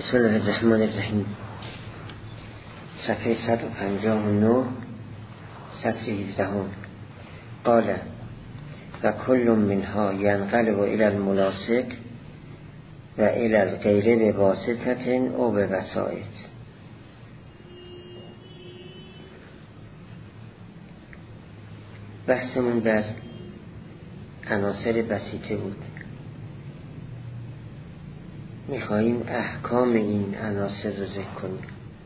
بسم الله الرحمن الرحیم. صفحه 159 سطر 17. قال و کل منها ینقلب الى الملاصق و الى الغیر بواسطه او بوسائط. بحثمون در عناصر بسیطه بود. میخواییم احکام این عناصر رو ذکر کنیم.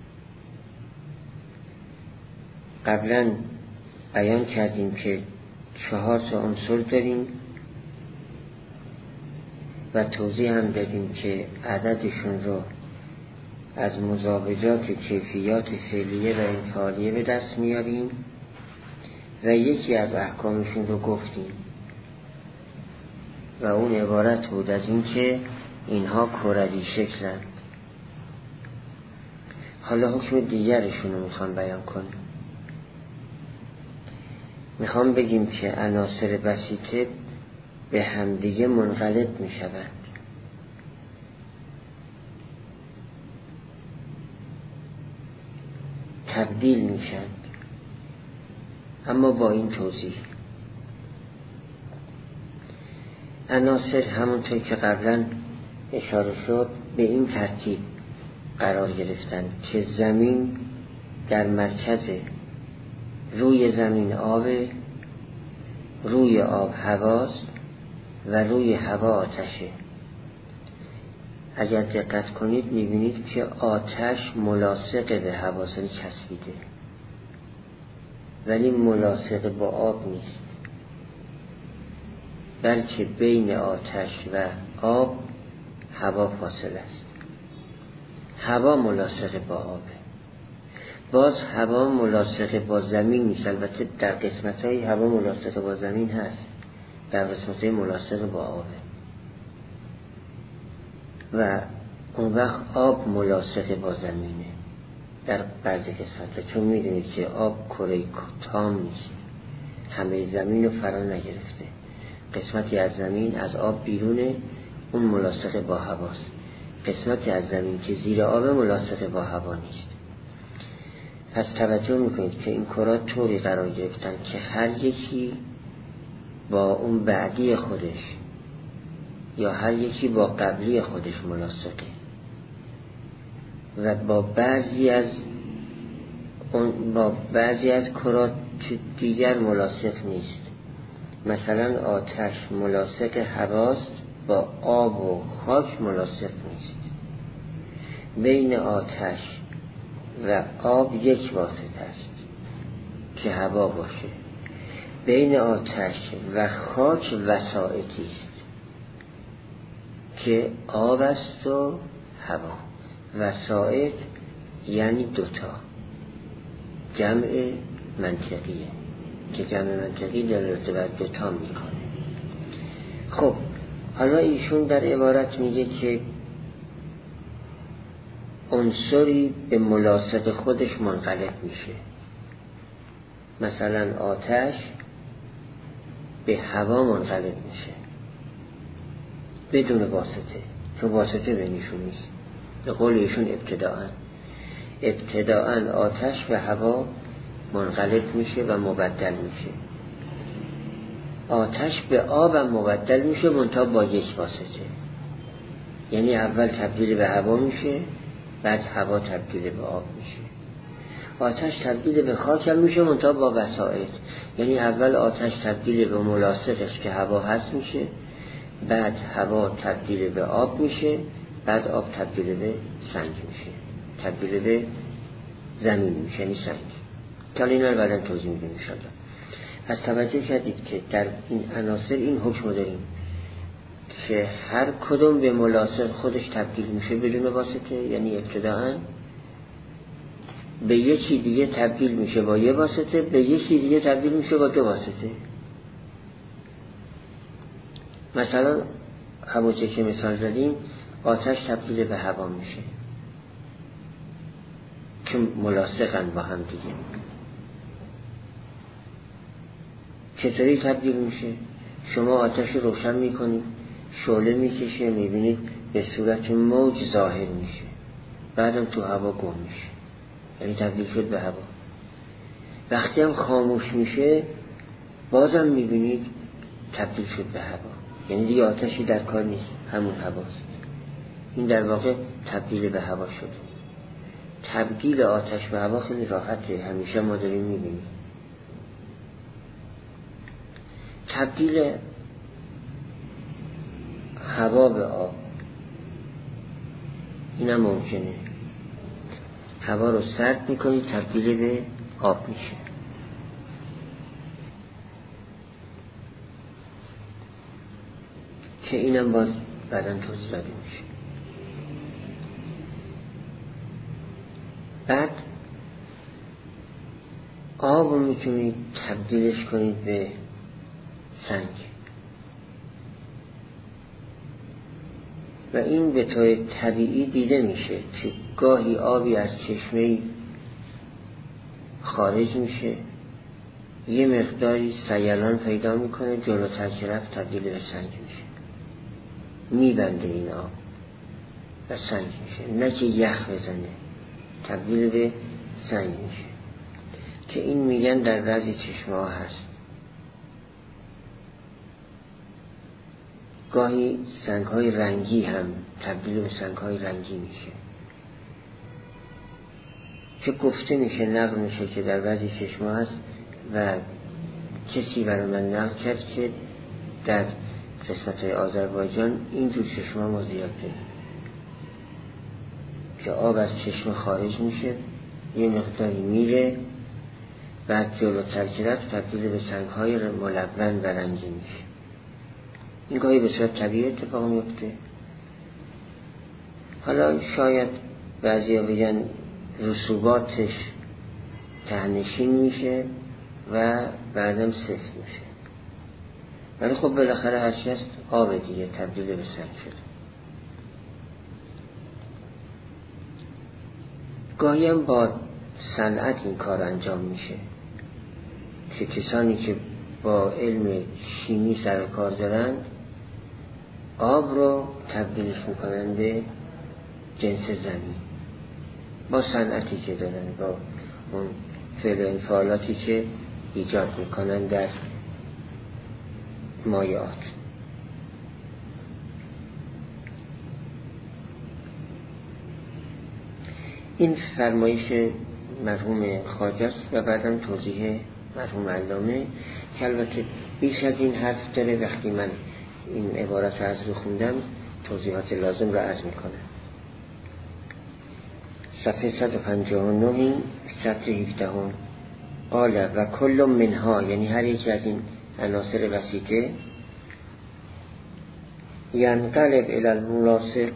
قبلا بیان کردیم که 4 عنصر داریم و توضیح هم دادیم که عددشون رو از مزاوجات کیفیات فعلیه و انفعالیه به دست میاریم و یکی از احکامشون رو گفتیم و اون عبارت بود از این که اینها کروی شکلند. حالا حکم دیگرشون رو میخوام بیان کنیم. میخوام بگیم که عناصر بسیطه به همدیگه منقلب میشوند. تبدیل میشند، اما با این توضیح. عناصر همونطور که قبلا اشاره شد به این ترتیب قرار گرفتن که زمین در مرکز، روی زمین آب، روی آب هواست و روی هوا آتشه. اگر دقت کنید میبینید که آتش ملاصق به هواسانی چسبیده ولی ملاصق با آب نیست، بلکه بین آتش و آب هوا فاصله است. هوا ملاصق با آبه. باز هوا ملاصق با زمین نیست. البته در قسمت‌های هوا ملاصق با زمین هست، در قسمت‌های ملاصق با آبه و اون وقت آب ملاصق با زمینه در بعضی قسمت‌ها، چون می‌دونید که آب کره تام نیست، همه زمین رو فرا نگرفته. قسمتی از زمین از آب بیرونه، اون ملاصق با هواست. قسمتی از زمین که زیر آب ملاصق با هوا نیست. پس توجه میکنید که این کرات طوری قرار گرفتن که هر یکی با اون بعدی خودش یا هر یکی با قبلی خودش ملاصقه و با بعضی از کرات دیگر ملاصق نیست. مثلا آتش ملاصق هواست، با آب و خاک ملاصق نیست. بین آتش و آب یک واسطه است که هوا باشه. بین آتش و خاک وسائطی است که آب است و هوا. وسائط یعنی دوتا، جمع منطقیه که جمع منطقی دلالت بر دوتا میکنه. خب حالا ایشون در عبارت میگه که عنصری به ملاصق خودش منقلب میشه. مثلا آتش به هوا منقلب میشه بدون واسطه، چون واسطه بینشون نیست. به قول ایشون ابتداءً آتش به هوا منقلب میشه و مبدل میشه. آتش به آب هم مبدل میشه، منتها با یک واسطه. یعنی اول تبدیل به هوا میشه، بعد هوا تبدیل به آب میشه. آتش تبدیل به خاک هم میشه، منتها با وسائط. یعنی اول آتش تبدیل به ملاصقش که هوا هست میشه، بعد هوا تبدیل به آب میشه، بعد آب تبدیل به سنگ میشه، تبدیل به زمین میشه، یعنی سنگ. که حالا اینا رو بعداً توضیح میدیم انشاءالله. پس توجه کردید که در این عناصر این حکم داریم که هر کدوم به ملاصق خودش تبدیل میشه بدون واسطه. یعنی ابتداءً به یکی دیگه تبدیل میشه با یه واسطه، به یکی دیگه تبدیل میشه با 2 واسطه. مثلا همونطور که مثال زدیم، آتش تبدیل به هوا میشه که ملاصقن با هم دیگه. چطوری تبدیل میشه؟ شما آتش رو روشن میکنید، شعله میکشه، میبینید به صورت موج ظاهر میشه. بعدم تو هوا گم میشه، یعنی تبدیل شد به هوا. وقتی هم خاموش میشه بازم میبینید تبدیل شد به هوا، یعنی دیگه آتشی در کار نیست، همون هواست. این در واقع تبدیل به هوا شده. تبدیل آتش به هوا خیلی راحته، همیشه ما داریم میبینیم. تبدیل هوا به آب اینم ممکنه. هوا رو سرد میکنید تبدیل به آب میشه. که اینم باز بعداً توضیح داده میشه. بعد آب رو میتونید تبدیلش کنید به سنگ و این به طور طبیعی دیده میشه که گاهی آبی از چشمه خارج میشه، یه مقداری سیلان پیدا میکنه، جلوتر که رفت تبدیل به سنگ میشه، میبنده این آب و سنگ میشه، نه که یخ بزنه، تبدیل به سنگ میشه. که این میگن در بعضی چشمه ها هست. گاهی سنگ های رنگی هم تبدیل به سنگ های رنگی میشه، که گفته میشه، نقل میشه که در بعضی چشمه هست و کسی برای من نقل کرد که در قسمت های آذربایجان اینجور چشمه ما زیاد داریم که آب از چشمه خارج میشه، یه مقداری میره، بعد جلوتر که رفت تبدیل به سنگ های ملون و رنگی میشه. این گاهی به صورت طبیعی اتفاق میفته. حالا شاید بعضی ها بگن رسوباتش تهنشین میشه و بعدم سفت میشه، ولی خب بالاخره هرچی هست آب دیگه تبدیل به سنگ شده. گاهی هم با صنعت این کار انجام میشه که کسانی که با علم شیمی سر و کار دارن آب رو تبدیلش میکنن به جنس زمین با صنعتی که دارن، با اون فعل و انفعالاتی که ایجاد میکنن در مایعات. این فرمایش مرحوم خواجه است و بعدم توضیح مرحوم علامه که البته بیش از این حرف داره. وقتی من این عبارت رو از رو خوندم توضیحات لازم رو عرض میکنم. صفحه 159 سطر 17 قال و کل منها، یعنی هر یک از این عناصر وسیطه، ینقلب الی الملاصق،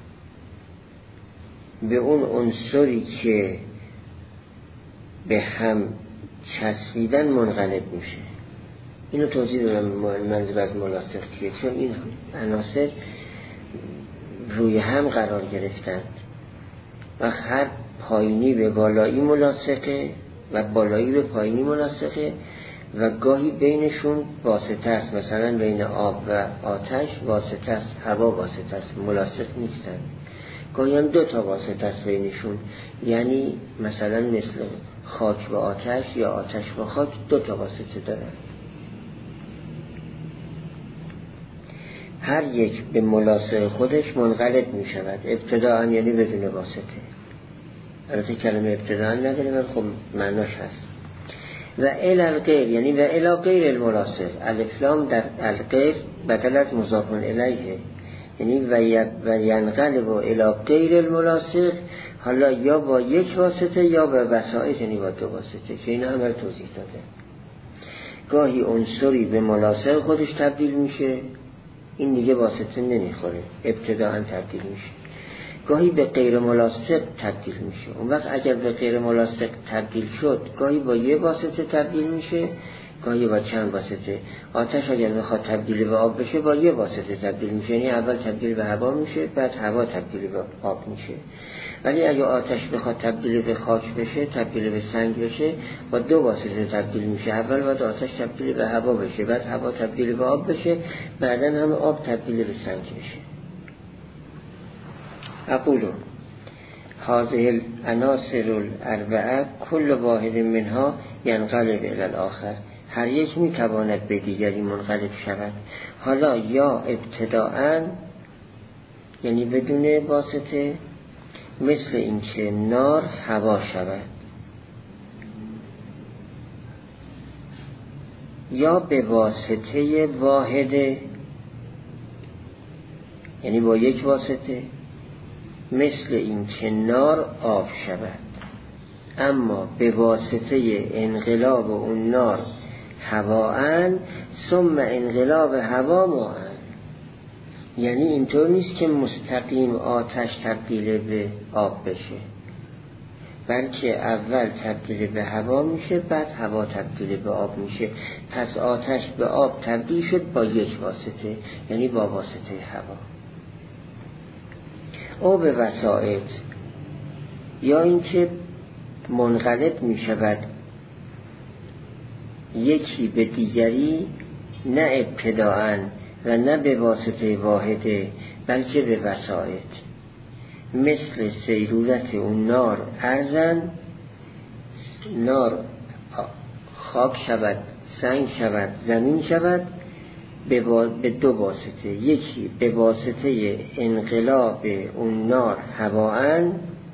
به اون عنصری که به هم چسبیدن منقلب میشه. اینو توضیح دادم منظور از ملاصق چیه، چون این عناصر روی هم قرار گرفتند و هر پایینی به بالایی ملاصقه و بالایی به پایینی ملاصقه و گاهی بینشون واسطه است، مثلا بین آب و آتش واسطه است، هوا واسطه است، ملاصق نیستن. گاهی هم 2 تا واسطه است بینشون، یعنی مثلا مثل خاک و آتش یا آتش و خاک 2 تا واسطه دارن. هر یک به ملاصق خودش منقلب می شود ابتداءً، یعنی بدون واسطه. البته کلمه ابتداءً نداره ولی خب معناش هست. و الی الغیر، یعنی و الی غیر الملاصق، الف لام در الغیر بدل از مضاف الیه، یعنی و ینقلب الی غیر الملاصق، حالا یا با 1 واسطه یا با وسائط، یعنی با 2 واسطه، که اینا هم توضیح داده. گاهی عنصری به ملاصق خودش تبدیل میشه، این دیگه واسطه نمیخوره، ابتداءً تبدیل میشه. گاهی به غیر ملاصق تبدیل میشه. اون وقت اگر به غیر ملاصق تبدیل شد گاهی با 1 واسطه تبدیل میشه، گاهی با چند واسطه. آتش اگر بخواد تبدیل به آب بشه با 1 واسطه تبدیل میشه، یعنی اول تبدیل به هوا میشه بعد هوا تبدیل به آب میشه. ولی اگر آتش بخواد تبدیل به خاک بشه، تبدیل به سنگ بشه، با 2 واسطه تبدیل میشه. اول باید آتش تبدیل به هوا بشه، بعد هوا تبدیل به آب بشه، بعدن هم آب تبدیل به سنگ بشه. اقولون هذه العناصر الاربعه کل واحد منها ینقلب الی الاخر، هر یک میتواند به دیگری منقلب شود. حالا یا ابتداءً یعنی بدون واسطه، مثل اینکه نار هوا شود، یا به واسطه واحده یعنی با یک واسطه، مثل اینکه نار آب شود، اما به واسطه انقلاب اون نار هواان ثم انقلاب هوا ماءن. یعنی اینطور نیست که مستقیم آتش تبدیل به آب بشه، بلکه اول تبدیل به هوا میشه، بعد هوا تبدیل به آب میشه. پس آتش به آب تبدیل شد با یک واسطه، یعنی با واسطه هوا. او به وسائط، یا اینکه منقلب میشود یکی به دیگری، نه ابتداءً و نه به واسطه واحده، بلکه به وسائط، مثل سیرورت اون نار ارزن، نار خاک شود، سنگ شود، زمین شود، به دو واسطه، یکی به واسطه انقلاب اون نار هواان،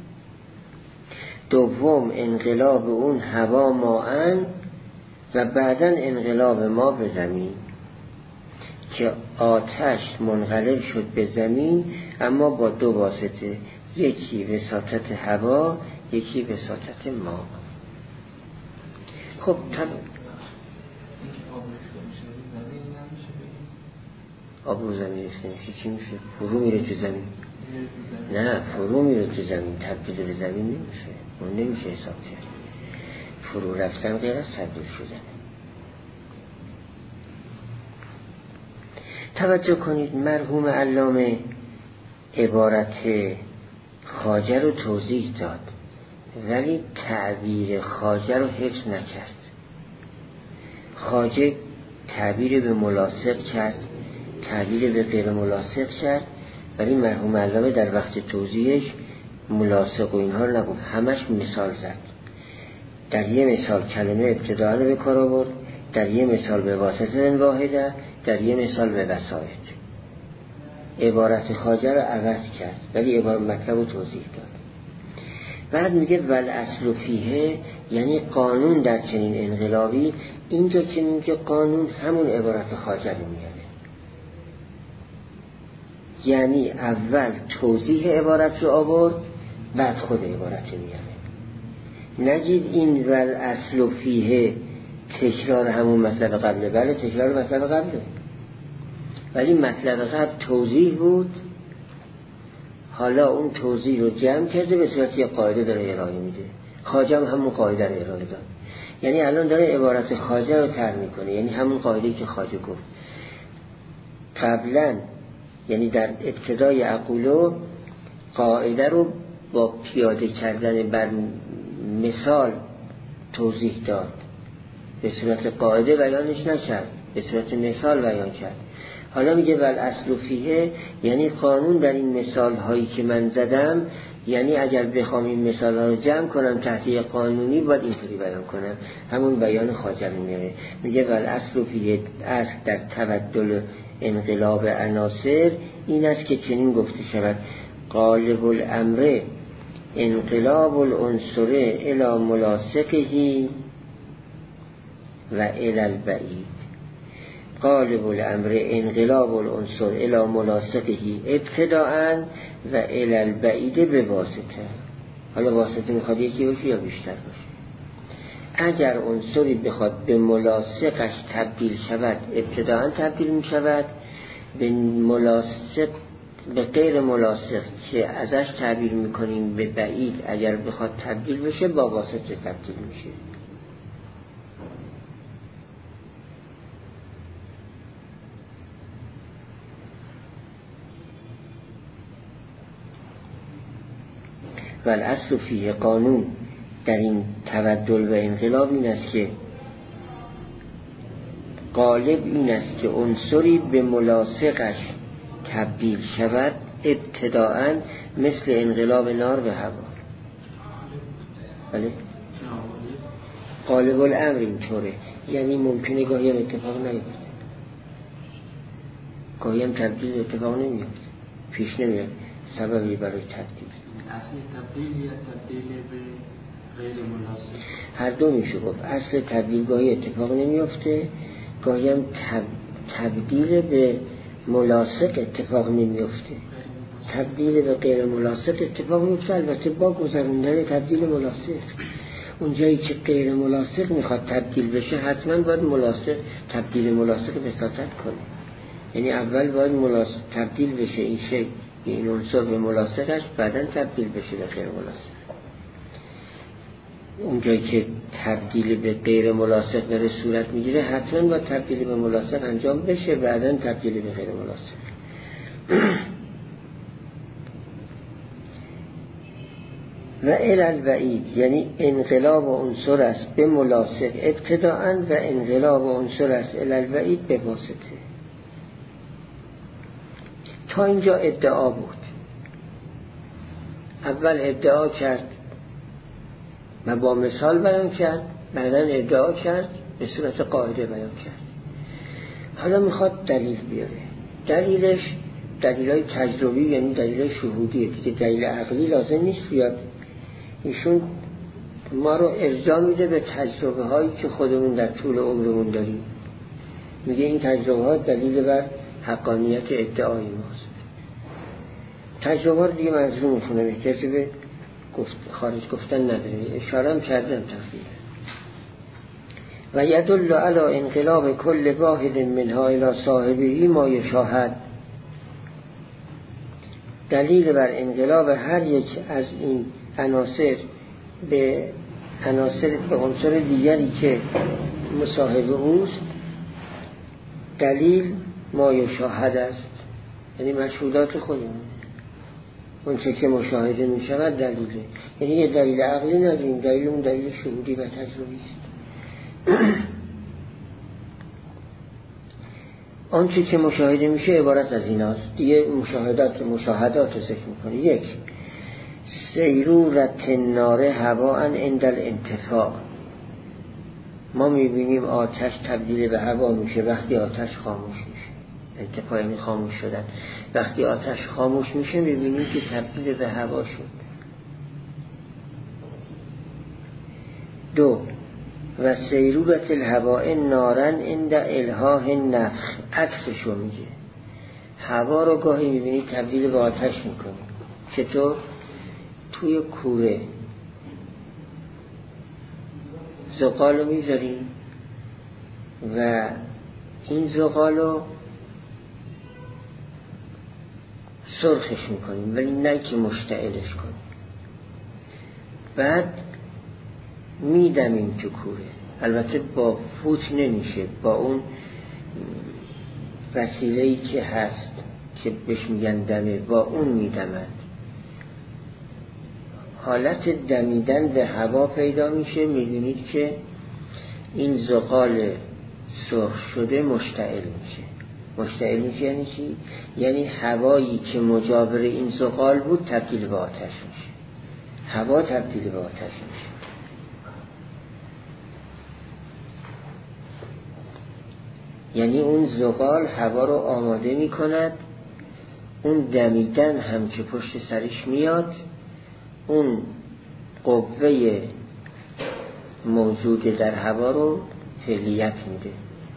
دوم انقلاب اون هوا ماءن، و بعداً انقلاب ما به زمین، که آتش منقلب شد به زمین اما با دو واسطه، یکی وساطت هوا، یکی وساطت ما. خب آب رو زمین میشه چی میشه؟ فرو میره تو زمین. نه، فرو میره تو زمین، تبدیل به زمین نمیشه، اون نمیشه حساب کرد. فرو رفتن غیر از تبدیل شدن. توجه کنید، مرحوم علامه عبارت خواجه رو توضیح داد، ولی تعبیر خواجه رو حفظ نکرد. خواجه تعبیر به ملاصق کرد، تعبیر به غیر ملاصق کرد، ولی مرحوم علامه در وقت توضیحش ملاصق و اینها رو نگفت، همش مثال زد. در یه مثال کلمه ابتداء رو به کار آورد، در یه مثال به واسطه واحده، در یه مثال به وسائط. عبارت خواجه رو عوض کرد، ولی عبارت مطلب رو توضیح داد. بعد میگه والاصل فیه، یعنی قانون در چنین انقلابی. اینجا که میگه قانون، همون عبارت خواجه رو میاره، یعنی اول توضیح عبارت رو آورد، بعد خود عبارت رو میاره. نگید این والاصل فیه تکرار همون مطلب قبله، بله تکرار مطلب قبله، ولی مطلب قبل توضیح بود، حالا اون توضیح رو جمع کرده به صورت یک قاعده داره ارائه میده. خواجه هم همون قاعده رو ارائه داد، یعنی الان داره عبارت خواجه رو طرح میکنه، یعنی همون قاعده‌ای که خواجه گفت قبلا، یعنی در ابتدای عقولو قاعده رو با پیاده کردن بر مثال توضیح داد، به صورت قاعده بیانش نکرد، به صورت مثال بیان کرد. حالا میگه والاصل فیه، یعنی قانون در این مثال هایی که من زدم، یعنی اگر بخوام این مثال ها رو جمع کنم تحت یک قانونی باید اینطوری بیان کنم، همون بیان خواجه میاره. میگه والاصل فیه، اصل در تبدل انقلاب عناصر این است که چنین گفته شود: غالب الامر انقلاب العنصر الی ملاصقه و الی البعید. غالب الامر انقلاب العنصر الی ملاصقه ابتداءً و الی البعید به واسطه. حالا واسطه میخواد یکی باشه یا بیشتر باشه. اگر عنصری بخواد به ملاصقش تبدیل شود، ابتداءً تبدیل میشود، به ملاصق به غیر ملاصق که ازش تعبیر میکنیم به بعید، اگر بخواد تبدیل بشه با واسطه تبدیل میشه. والاصل فیه، قانون در این تبدل و انقلاب این است که غالب این است که عنصری به ملاصقش تبدیل شود ابتداءً، مثل انقلاب نار به هوا. بله غالب الامر اینطوره، یعنی ممکنه گاهی هم اتفاق نیفته، گاهی هم تبدیل اتفاق نمیفته، پیش نمیاد سببی برای تبدیل. اصل تبدیل یا تبدیل به غیر مناسب؟ هر دو میشه گفت. اصل تبدیل گاهی اتفاق نمیفته، گاهی هم تبدیل به ملاصق اتفاق نمیفته. تبدیل به غیر ملاصق اتفاق میفته، البته با گذراندن تبدیل ملاصق. اونجایی که غیر ملاصق میخواد تبدیل بشه حتما باید ملاصق تبدیل ملاصق بساطت کنه، یعنی اول باید تبدیل بشه این شکل این عنصر به ملاصقش، بعدن تبدیل بشه به غیر ملاصق. اونجایی که تبدیل به غیر ملاصق داره صورت میگیره حتما باید تبدیل به ملاصق انجام بشه، بعدن تبدیل به غیر ملاصق. و الالبعید یعنی انقلاب عنصر است به ملاصق ابتداءً و انقلاب عنصر است الالبعید به واسطه. تا اینجا ادعا بود، اول ادعا کرد و با مثال بیان کرد، بعداً ادعا کرد به صورت قاعده بیان کرد. حالا میخواد دلیل بیاره. دلیلش دلیلای تجربی، یعنی دلیل شهودیه، دیگه دلیل عقلی لازم نیست بیاد. ایشون ما رو ارجاع میده به تجربه هایی که خودمون در طول عمرمون داریم. میگه این تجربه ها دلیل بر حقانیت ادعای ماست. تجربه ها دیگه منظور میخونه، احتیاج به خارج گفتن نداره، اشاره هم کردم تقریبا. و یدل علی انقلاب کل واحد منها الی صاحبه ما یشاهد، دلیل بر انقلاب هر یک از این عناصر به عنصر دیگری که مصاحب اوست، دلیل ما یشاهد است، یعنی مشهودات خودمون، اون چه که مشاهده می شود دلیله، یعنی یه دلیل عقلی نداریم، دلیل اون دلیل شهودی و تجربی است. آنچه که مشاهده میشه عبارت از این است. دیگه مشاهدات ذکر میکنه. یک، سیرورت النار هواء عند الانطفاء، ما میبینیم آتش تبدیل به هوا میشه وقتی آتش خاموش میشه. انطفاء یعنی خاموش شدن. وقتی آتش خاموش میشه میبینیم که تبدیل به هوا شد. دو، و سیرورت الهواء نارن عند الحاح النفخ، عکسشو میگه. هوا رو گاهی میبینید تبدیل به آتش میکنه. چطور؟ توی کوره زغال رو میذاریم و این زغال رو سرخش میکنیم، ولی نه که مشتعلش کنیم. بعد میدمیم تو کوره، البته با فوت نمیشه، با اون وسیله‌ای که هست که بهش میگن دمه، با اون میدمند. حالت دمیدن به هوا پیدا میشه، میبینید که این زغال سرخ شده مشتعل میشه. مشتعل میشه یعنی چی؟ یعنی هوایی که مجاور این زغال بود تبدیل به آتش میشه. هوا تبدیل به آتش میشه. یعنی اون زغال هوا رو آماده میکند، اون دمیدن هم که پشت سرش میاد اون قوه موجود در هوا رو فعلیت میده.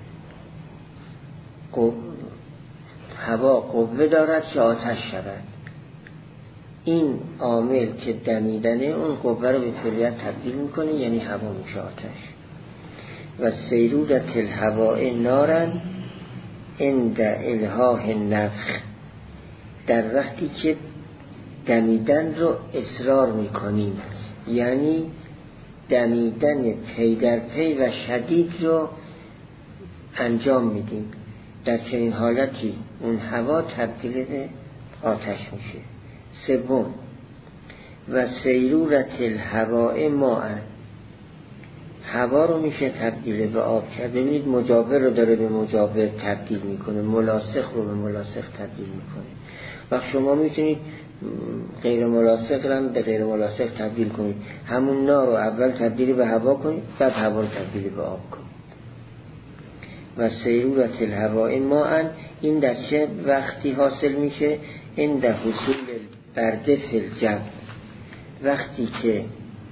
هوا قوه دارد که آتش شود. این عامل که دمیدنه اون قوه رو به فعلیت تبدیل میکنه، یعنی هوا میشه آتش. و سیرورت الهواء نارن عند الحاح النفخ، در وقتی که دمیدن رو اصرار میکنیم، یعنی دمیدن پی در پی و شدید رو انجام میدیم، در چنین حالتی اون هوا تبدیل به آتش میشه. سوم، و سیرورت الهواء ماء، هوا رو میشه تبدیل به آب کرد. ببینید مجاور رو داره به مجاور تبدیل میکنه، ملاصق رو به ملاصق تبدیل میکنه. و شما میتونید غیر ملاصق رو به غیر ملاصق تبدیل کنید. همون نار رو اول تبدیل به هوا کنید، بعد هوا رو تبدیل به آب کنید. و سیرورت الهواء ماء، این در چه وقتی حاصل میشه؟ این در حصول برده فی الجو، وقتی که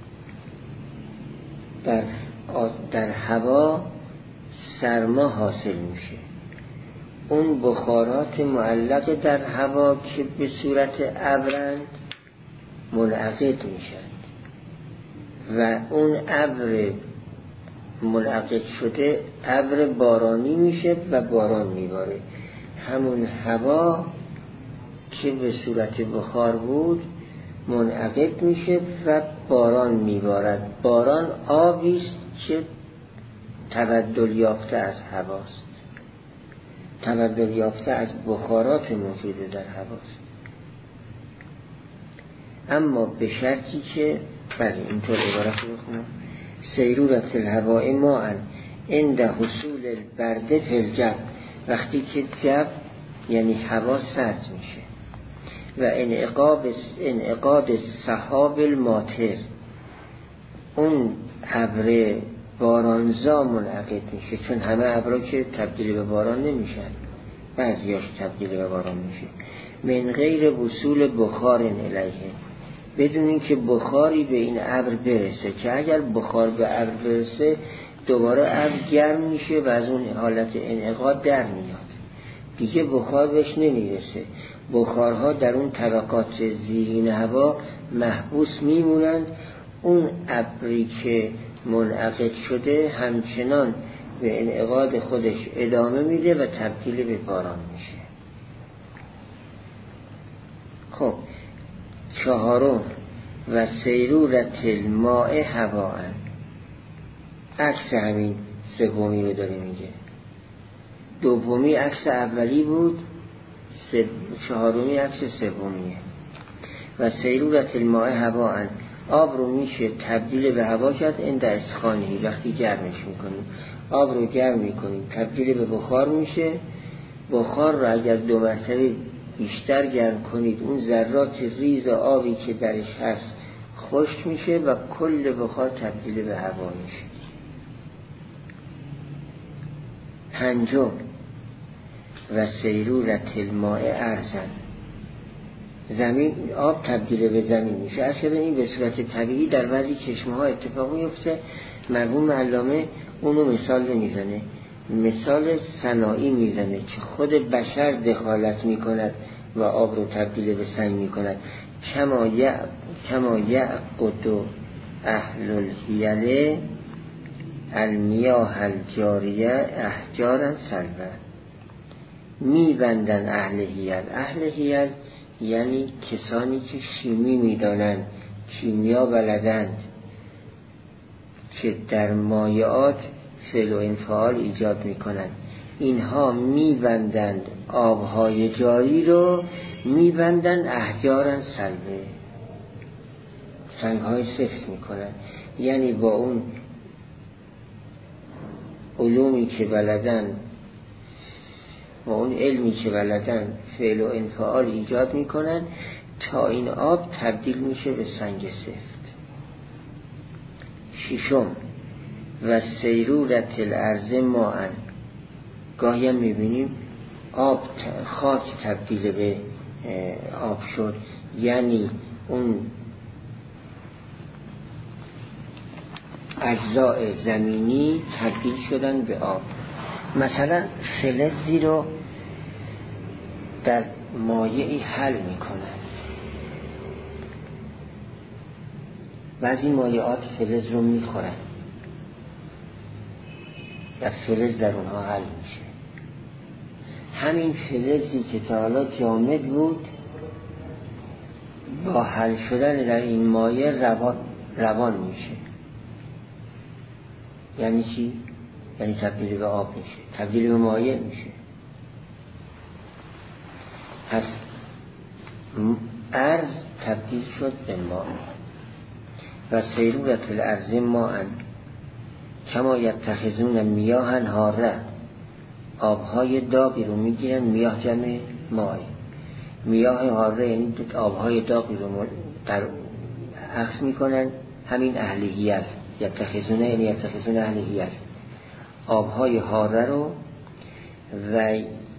در هوا سرما حاصل میشه، اون بخارات معلق در هوا که به صورت ابرند منعقد میشن و اون ابر منعقد شده ابر بارانی میشه و باران میباره. همون هوا که به صورت بخار بود منعقد میشه و باران میبارد. باران آبیست که تبدل یافته از هواست، تبدل یافته از بخارات موجود در هواست. اما به شرطی که اینطور عبارت رو بخونم: سیرورت الهواء ماء عند حصول البرد فی الجو، وقتی که جو یعنی هوا سرد میشه، و انعقاد السحاب الماطر، اون ابر بارانزا منعقد میشه، چون همه ابرها که تبدیل به باران نمیشن، بعضیاش تبدیل به باران میشه. من غیر وصول بخار الیه، بدون اینکه بخاری به این ابر برسه، که اگر بخار به ابر برسه دوباره ابر گرم میشه و از اون حالت انعقاد در میاد، دیگه بخار بهش نمیرسه. بخارها در اون طبقات زیرین هوا محبوس میمونند. اون ابری که منعقد شده همچنان به انعقاد خودش ادامه میده و تبدیل به باران میشه. خب چهارم: و سیرورت الماء هواء، عکس همین سومی رو داره میگه. دومی عکس اولی بود، چهارمی عکس سومیه. و سیرورت الماء هواء، آب رو میشه تبدیل به هوا کرد عند اسخانه، وقتی گرمش میکنیم. آب رو گرم میکنیم تبدیل به بخار میشه. بخار رو اگر 2 مرتبه بیشتر گرم کنید، اون ذرات ریز آبی که درش هست خشک میشه و کل بخار تبدیل به هوا میشه. پنجم: و سیرورت الماء ارضا، زمین آب تبدیل به زمین میشه. اصلا این به صورت طبیعی در بعضی چشمه ها اتفاق میفته. مرحوم علامه اونو مثال میزنه، مثال صناعی میزنه که خود بشر دخالت میکند و آب رو تبدیل به سنگ میکند. کما یعقد اهل الحیل المیاه الجاریه احجارا سلبا، میبندن اهل حیل. اهل حیل یعنی کسانی که شیمی میدانند، کیمیا بلدند، که در مایعات فعل و انفعال ایجاد میکنند. اینها میبندند آبهای جاری رو، میبندند احجارا سلبه، سنگهای سفت میکنند. یعنی با اون علومی که بلدن، با اون علمی که بلدن فعل و انفعال ایجاد میکنن تا این آب تبدیل میشه به سنگ سفت. ششم: و سیرورت الارض ماء، گاهی هم میبینیم آب خاک تبدیل به آب شد، یعنی اون اجزاء زمینی تبدیل شدن به آب. مثلا فلزی رو در مایعی حل میکنن، بعضی مایعات فلز رو میخورن و فلز در اونها حل میشه. همین فلزی که تا حالا جامد بود با حل شدن در این مایع روان میشه. یعنی چی؟ یعنی تبدیل به آب میشه، تبدیل به مایع میشه. پس ارض تبدیل شد به ماء. و سیرورت الارض ماء کما یتخذون میاه حاره، آبهای داغی رو میگیرن، میاه جمع ماء، میاه حاره یعنی آبهای داغی رو در عکس میکنن، همین اهل حیل یتخذونه یعنی یتخذون اهل حیل، آبهای حاره رو و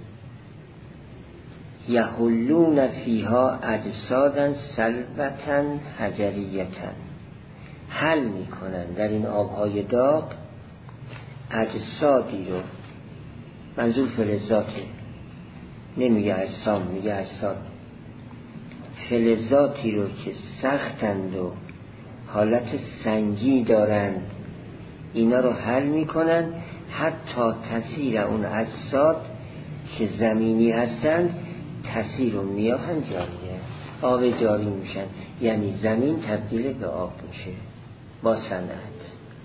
یحلون فیها اجسادا سلبتا حجریتا، حل میکنن در این آبهای داغ اجسادی رو، منظور فلزاته، نمیگه اجسام، میگه اجساد، فلزاتی رو که سختند و حالت سنگی دارند، اینا رو حل میکنن حتی تسیر اون اجساد که زمینی هستند تسیر و میاهن جاریه، آب جاری میشن، یعنی زمین تبدیل به آب میشه با صنعت.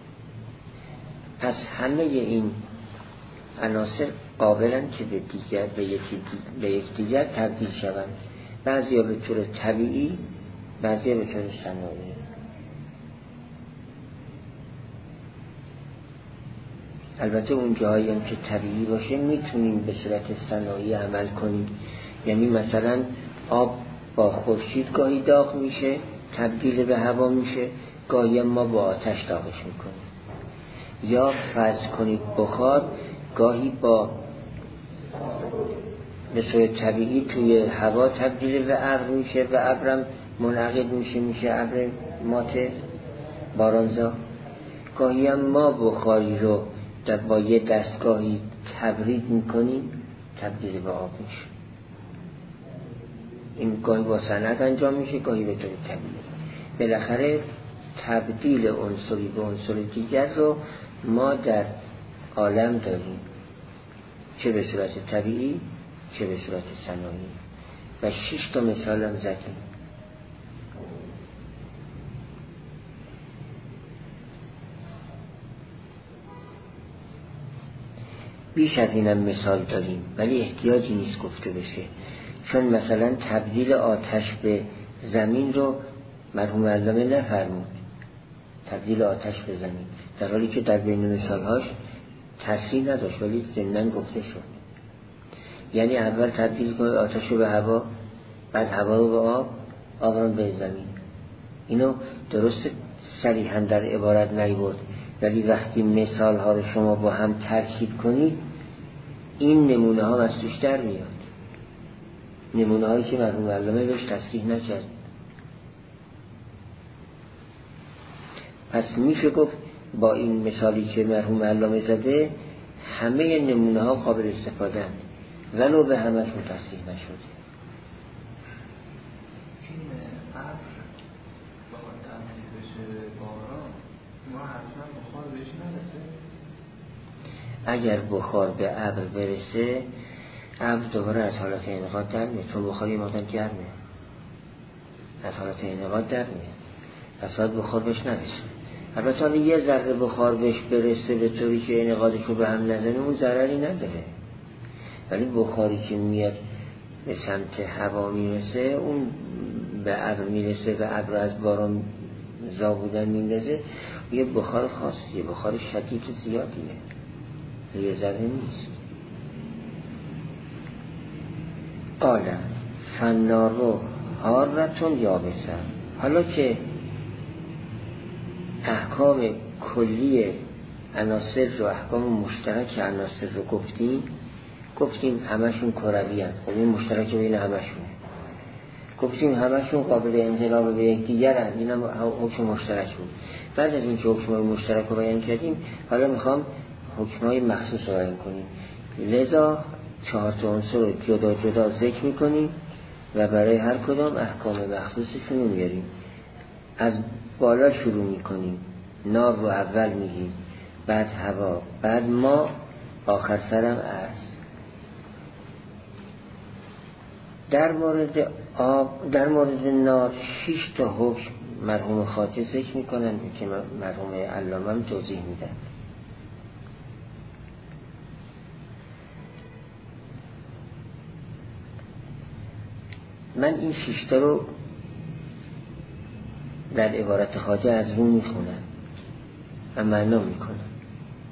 پس همه این عناصر قابلن که به دیگر به یک دیگر تبدیل شوند، بعضیا به طور طبیعی، بعضیا به طور صنایعی. البته اون جاهایی هم که طبیعی باشه میتونیم به صورت صنایعی عمل کنیم، یعنی مثلا آب با خورشید گاهی داغ میشه تبدیل به هوا میشه، گاهی ما با آتش داغش میکنیم، یا فرض کنید بخار گاهی با به صورت طبیعی توی هوا تبدیل به ابر میشه و ابرم منعقد میشه ابر ماته بارانزا، گاهی هم ما بخاری رو با یه دستگاهی تبرید میکنیم تبدیل به آب میشه. این گاهی با صنعت انجام میشه، گاهی به طور طبیعی. بالاخره تبدیل عنصری به عنصر دیگر رو ما در عالم داریم، چه به صورت طبیعی چه به صورت صنایعی، و 6 تا مثال هم زدیم. بیش از اینم مثال داریم ولی احتیاجی نیست گفته بشه، چون مثلا تبدیل آتش به زمین رو مرحوم علامه نفرمود، تبدیل آتش به زمین، در حالی که در بین مثالهاش تأثیر نداشت ولی ضمناً گفته شد. یعنی اول تبدیل کنه آتش رو به هوا، بعد هوا رو به آب، آب رو به زمین. اینو درست صریحاً در عبارت نیورد، ولی وقتی مثال ها رو شما با هم ترکیب کنید این نمونه ها از توش در میاد، نمونه هایی که مرحوم علامه بهش تصریح نکرد. پس میشه گفت با این مثالی که مرحوم علامه زده همه نمونه ها قابل استفاده اند ولو به همشون تصریح نشده. این ابر بخواد تبدیل بشه باران، ما حتما بخار بهش نرسه؟ اگر بخار به ابر برسه، ابر دوباره از حالت انعقاد در میاد، چون بخار یه مقدار گرمه، از حالت انعقاد در میاد، پس باید بخار بهش نرسه. البته حالا یه ذره بخار بهش برسه به طوری که انعقادش رو به هم نزنه اون ضرری نداره، ولی بخاری که میاد به سمت هوا میرسه اون به ابر میرسه و ابر از باران زابودن میندازه، یه بخار خاصیه، بخار شدید و زیادیه، یه ذره نیست. قاله فنارو حارتون یابسن. حالا که احکام کلی عناصر رو، احکام مشترک عناصر رو گفتیم همشون کروی هست، خب این مشترک بین همشونه. گفتیم همشون قابل انقلاب به یک دیگر هست، این هم حکم مشترک بود. بعد از این که حکمای مشترک رو بیان کردیم، حالا میخوام حکمای مخصوص رو بیان کنیم. لذا 4 تا عنصر رو جدا جدا ذکر میکنیم و برای هر کدام احکام مخصوصشون رو میاریم. از بالا شروع میکنیم، نار رو اول میگیم، بعد هوا، بعد ما، آخر سرم عرض. در مورد آب، در مورد نار 6 تا حکم مرحوم خواجه ذکر میکنن که مرحوم علامه هم توضیح میدن. من این 6 تا رو در عبارت خواجه از رو میخونم و معنا میکنم،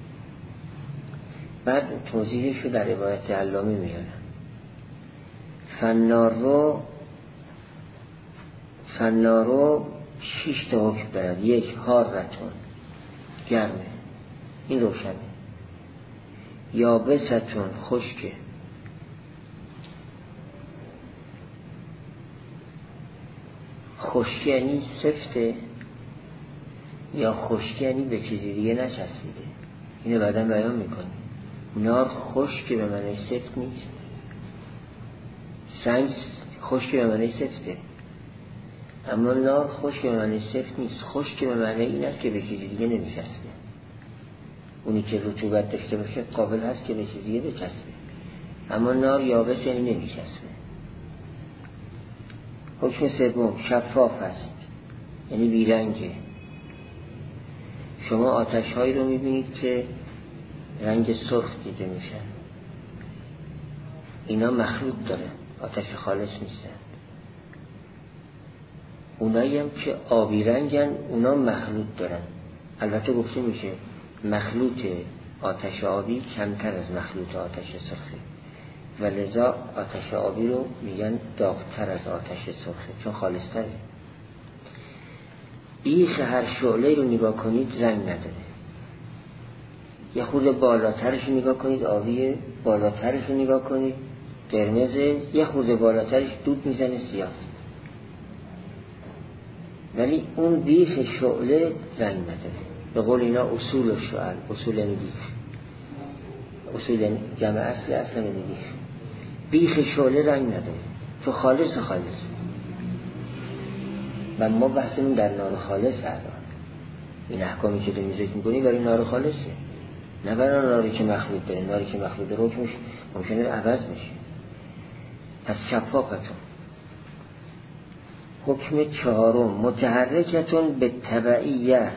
بعد توضیحش رو در عبارت علامه میارم. فنار رو 6 تا حکم دارد. 1 حارتون، گرمه، این روشنه. یابستون، خشکه. خشکی یعنی سفته، یا خشکی یعنی به چیزی دیگه نچسبیده. اینو بعدا بیان میکنیم. نار خشک به معنی سفت نیست، سنگ خشک به معنی سفته، اما نار خشک به معنی سفت نیست. خشک به معنی این است که به چیزی دیگه نمیچسبه. اونی که رطوبت داشته باشه قابل هست که به چیزی دیگه بچسبه، اما نار یابس یعنی نمیچسبه. حکم سوم شفاف است، یعنی بیرنگه. شما آتش هایی رو میبینید که رنگ سرخ دیده میشن، اینا مخلوط داره، آتش خالص نیستن. اونایی هم که آبی رنگن اونا مخلوط دارن. البته گفته میشه مخلوط آتش آبی کمتر از مخلوط آتش سرخه، و لذا آتش آبی رو میگن داغتر از آتش سرخه چون خالص تره. بیخ هر شعله رو نگاه کنید رنگ نداره. یه خورده بالاترش نگاه کنید آبیه، بالاترش نگاه کنید قرمزه، یه خورده بالاترش دود میزنه سیاست. ولی اون بیخ شعله رنگ نداره. به قول اینا اصول الشعل، اصول یعنی بیخ، اصول یعنی جمع اصل یعنی بیخ شعله رنگ نداره تو خالص. و ما بحثمون در نار خالص الان. این احکامی که داریم ذکر می‌کنیم برای نار خالصه، نه برای ناری که مخلوط داره. ناری که مخلوط داره حکمش ممکنه عوض بشه. پس شفافتون. حکم چهارم متحرکتون به تبعیه،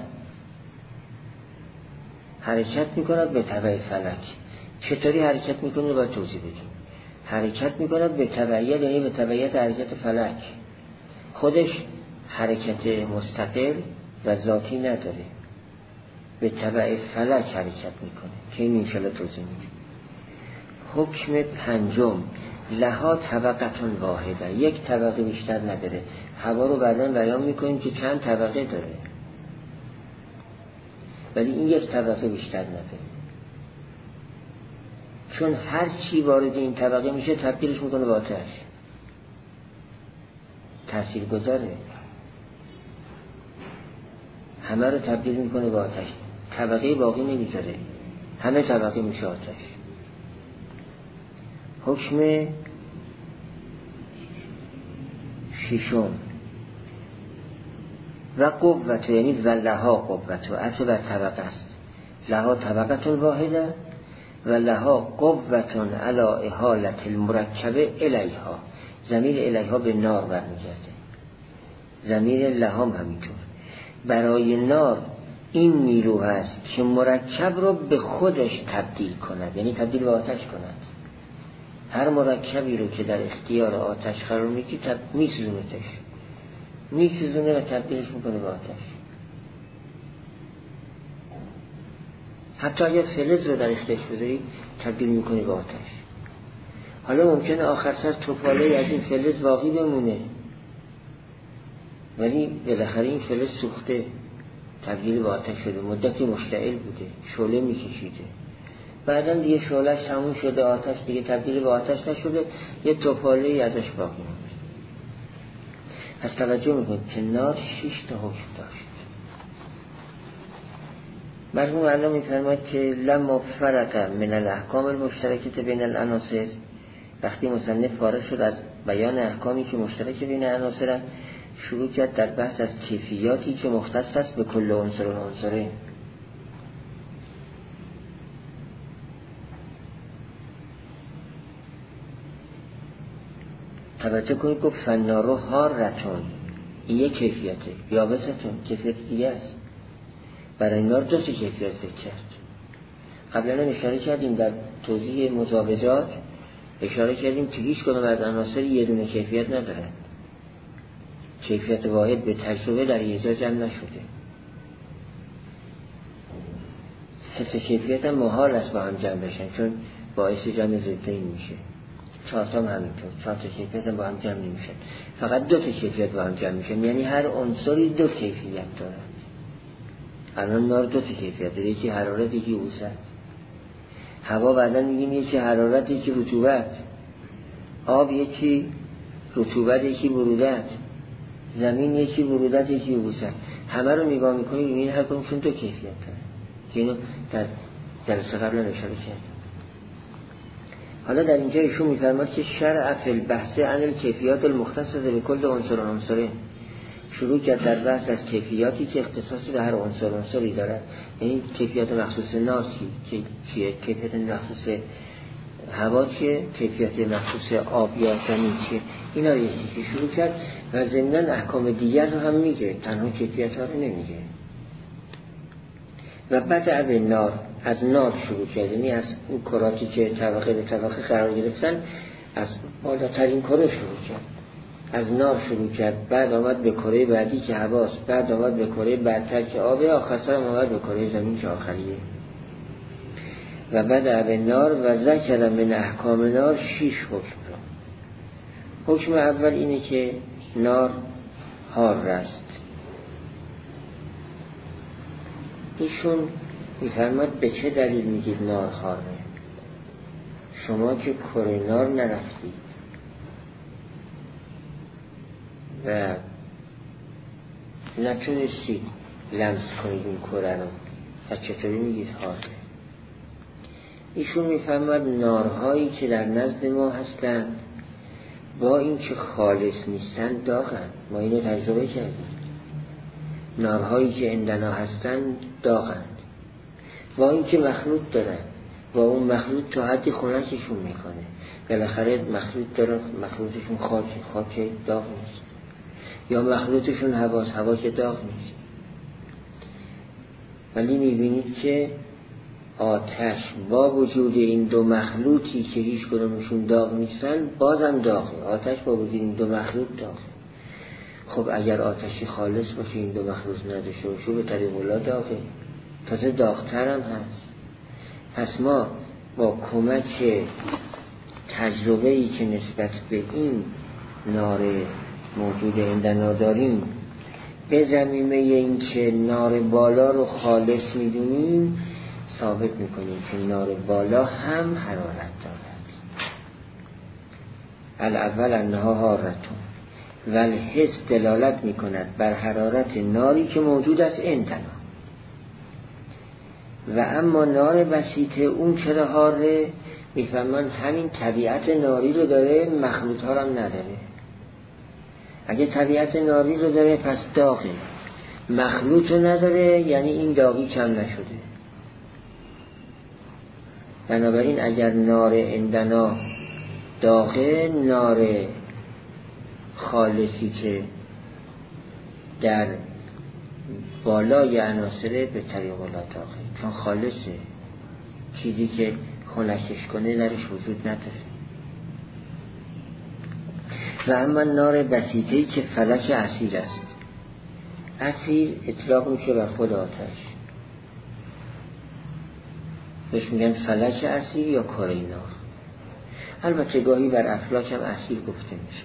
حرکت میکند به تبع فلک. چطوری حرکت میکنه باید توضیح بدیم. حرکت میکند به تبعیت یعنی به تبعیت حرکت فلک. خودش حرکت مستقل و ذاتی نداره، به تبع فلک حرکت میکنه که این انشاءالله توضیح میدیم. حکم پنجم لها طبقتون واحده، یک طبقه بیشتر نداره. هوا رو بعداً بیان میکنیم که چند طبقه داره، ولی این یک طبقه بیشتر نداره، چون هر چی وارد این طبقه میشه تبدیلش میکنه به آتش. تأثیر گذاره، همه رو تبدیل میکنه به آتش، طبقه باقی نمیذاره، همه طبقه میشه آتش. حکم ششم و قوت، یعنی و لها قوت، و عطف بر طبقه است. لها طبقتون واحده و لها قوتون علی احالت المرکبه الیها. ضمیر الیها به نار برمیگرده، ضمیر لهام همینطور. برای نار این نیرو هست که مرکب رو به خودش تبدیل کند، یعنی تبدیل به آتش کند. هر مرکبی رو که در اختیار آتش قرار میدی میسوزونه و تبدیلش میکنه به آتش. حتی اگر فلز رو در اختیارش بذاری تبدیل میکنه به آتش. حالا ممکنه آخر سر توپاله از این فلز باقی بمونه، ولی بالاخره این فلز سوخته، تبدیل به آتش شده، مدتی مشتعل بوده، شعله میکشیده، بعداً دیگه شعله‌اش تموم شده، آتش دیگه تبدیل به آتش نشده، یه توپاله ازش باقی مونده. پس توجه میکنید که نار 6 تا حکم داشت. مرحوم الله میفرماید که لما فرق من الاحکام المشترکه بین العناصر، وقتی مصنف فارغ شد از بیان احکامی که مشترک بین عناصر، شروع کرد در بحث از کیفیاتی که مختص است به کل عنصر و عنصره. توجه کنید گفت فنارو حارتون، این یک کیفیته، یابستون کیفیت دیگه است. برای نار دو تا کیفیت ذکر کرد. قبلا اشاره کردیم در توضیح مزاوجات، اشاره کردیم که هیچ کدوم از عناصر یه دونه کیفیت ندارن. کیفیت واحد به تجربه در یه جا جمع نشده. سه تا کیفیت هم محال است با هم جمع بشن، چون باعث جمع ضدین میشه. 4 تا همینطور، 4 تا کیفیت با هم جمع نمیشن، فقط 2 تا کیفیت با هم جمع میشن، یعنی هر عنصری 2 کیفیت دارد. الان نار 2 تا کیفیت داره، یکی حرارت یکی وسعت. هوا بعدا میگیم یکی حرارت یکی رطوبت، آب یکی رطوبت یکی برودت، زمین یکی برودت یکی وسعت. همه رو نگاه میکنیم میبینید هر کدومشون 2 کیفیت داره که اینو در جلسه قبل اشاره کردم. حالا در اینجا ایشون میفرماد که شرع فی البحث عن الکیفیات المختصه به کل عنصر عنصرین، شروع کرد در بحث از کیفیاتی که اختصاصی به هر عنصری دارد. یعنی کیفیات مخصوص نار چیه، کیفیت مخصوص هوا چیه، کیفیت مخصوص آب یا زمین چیه، اینا رو یکی شروع کرد و ضمناً احکام دیگر رو هم میگه، تنها کیفیت ها رو نمیگه. و بعد به نار، از نار شروع کرد، یعنی از اون کراتی که طبقه به طبقه قرار گرفتن، از بالاترین کره شروع کرد، از نار شروع کرد، بعد آمد به کره بعدی که هواست، بعد آمد به کره بعدتر که آبه، آخرسر آمد به کره زمین که آخریه. و بعد به نار و ذکر من احکام نار 6 حکم را. حکم اول اینه که نار حار است. ایشون میفرماد به چه دلیل میگید نار حاره؟ شما که کره نار نرفتید و نتونستید لمس کنید این کره رو، و چطوری میگید حاره؟ ایشون میفرماد نارهایی که در نزد ما هستند با این که خالص نیستند داغند. ما اینو تجربه کردیم. نارهایی که عندنا هستند داغند، با این که مخلوط دارن، با اون مخلوط تا حدی خنکشون میکنه، بالاخره مخلوط دارن، مخلوطشون خاک داغ نیست، یا مخلوطشون هوا که داغ نیست. ولی میبینید که آتش با وجود این 2 مخلوطی که هیچ کدومشون داغ نیستن بازم داغه. آتش با وجود این 2 مخلوط داغه. خب اگر آتشی خالص باشه این 2 مخلوط نداشته باشه به طریق الله داغه، تازه داغتر هم هست. پس ما با کمک تجربه‌ای که نسبت به این نار موجود عندنا داریم، به زمینه این که نار بالا رو خالص میدونیم، ثابت میکنیم که نار بالا هم حرارت دارد. الاول انها حارتون و الحس دلالت میکند بر حرارت ناری که موجود است عندنا. و اما نار بسیطه اون چرا حاره؟ میفهمن همین طبیعت ناری رو داره، مخلوط ها هم نداره. اگه طبیعت ناری رو داره پس داغه، مخلوط رو نداره، یعنی این داغی کم نشده. بنابراین اگر نار عندنا داغه، نار خالصی که در بالای عناصره به طریق الله داغه، چون خالصه، چیزی که خنکش کنه درش وجود نداره. و اما نار بسیطه‌ای که فلک اسیر است. اسیر اطلاق میشه بر خود آتش، بهش میگن فلک اسیر یا کره نار. البته گاهی بر افلاک هم اسیر گفته میشه،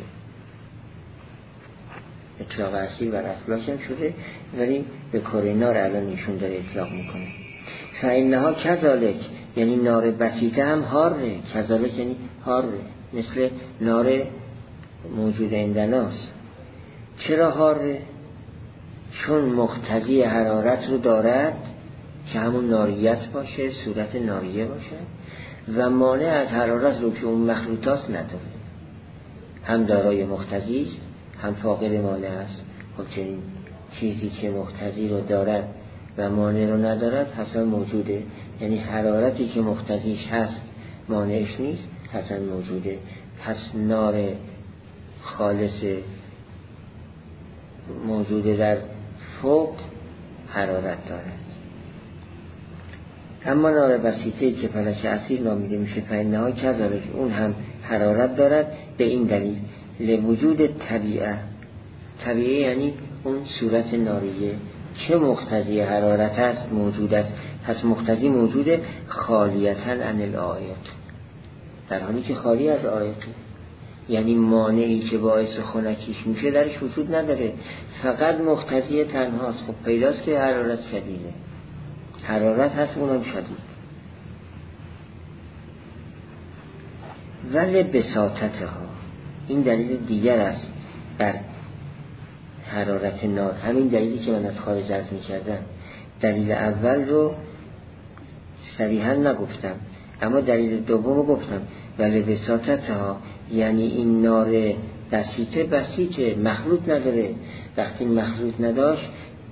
اطلاق اسیر بر افلاک هم شده، ولی به کره نار الان ایشون داره اطلاق میکنه. فإنها کذالک، یعنی نار بسیطه هم حاره. کذالک یعنی حاره، مثل نار موجود عندناست. چرا حاره؟ چون مقتضی حرارت رو دارد که همون ناریت باشه، صورت ناریه باشه، و مانع از حرارت رو که اون مخلوطات نداره. هم دارای مقتضی است، هم فاقد مانع است. خب چنین چیزی که مقتضی رو دارد و مانع رو ندارد حتما موجوده، یعنی حرارتی که مقتضیش هست مانعش نیست، حتما موجوده. پس نار خالص موجوده در فوق حرارت دارد. اما نار بسیطه‌ای که فلک اسیر نامیده میشه، فإنها کذالک، اون هم حرارت دارد. به این دلیل لوجود طبیعه یعنی اون صورت ناریه چه مقتضی حرارت است موجود است، پس مقتضی موجوده خالیتاً عن الآیات، در حالی که خالی از عایقه، یعنی مانعی که باعث خنکیش میشه درش وجود نداره، فقط مقتضی تنهاست. خب پیداست که حرارت شدیده، حرارت هست اونم شدید. ولی بساطتها، این دلیل دیگر است بر حرارت نار، همین دلیلی که من از خارج عرض می‌کردم. دلیل اول رو صریحا نگفتم، اما دلیل دوم رو گفتم. ولی بساطتها یعنی این نار بسیطه، مخلوط نداره. وقتی مخلوط نداشت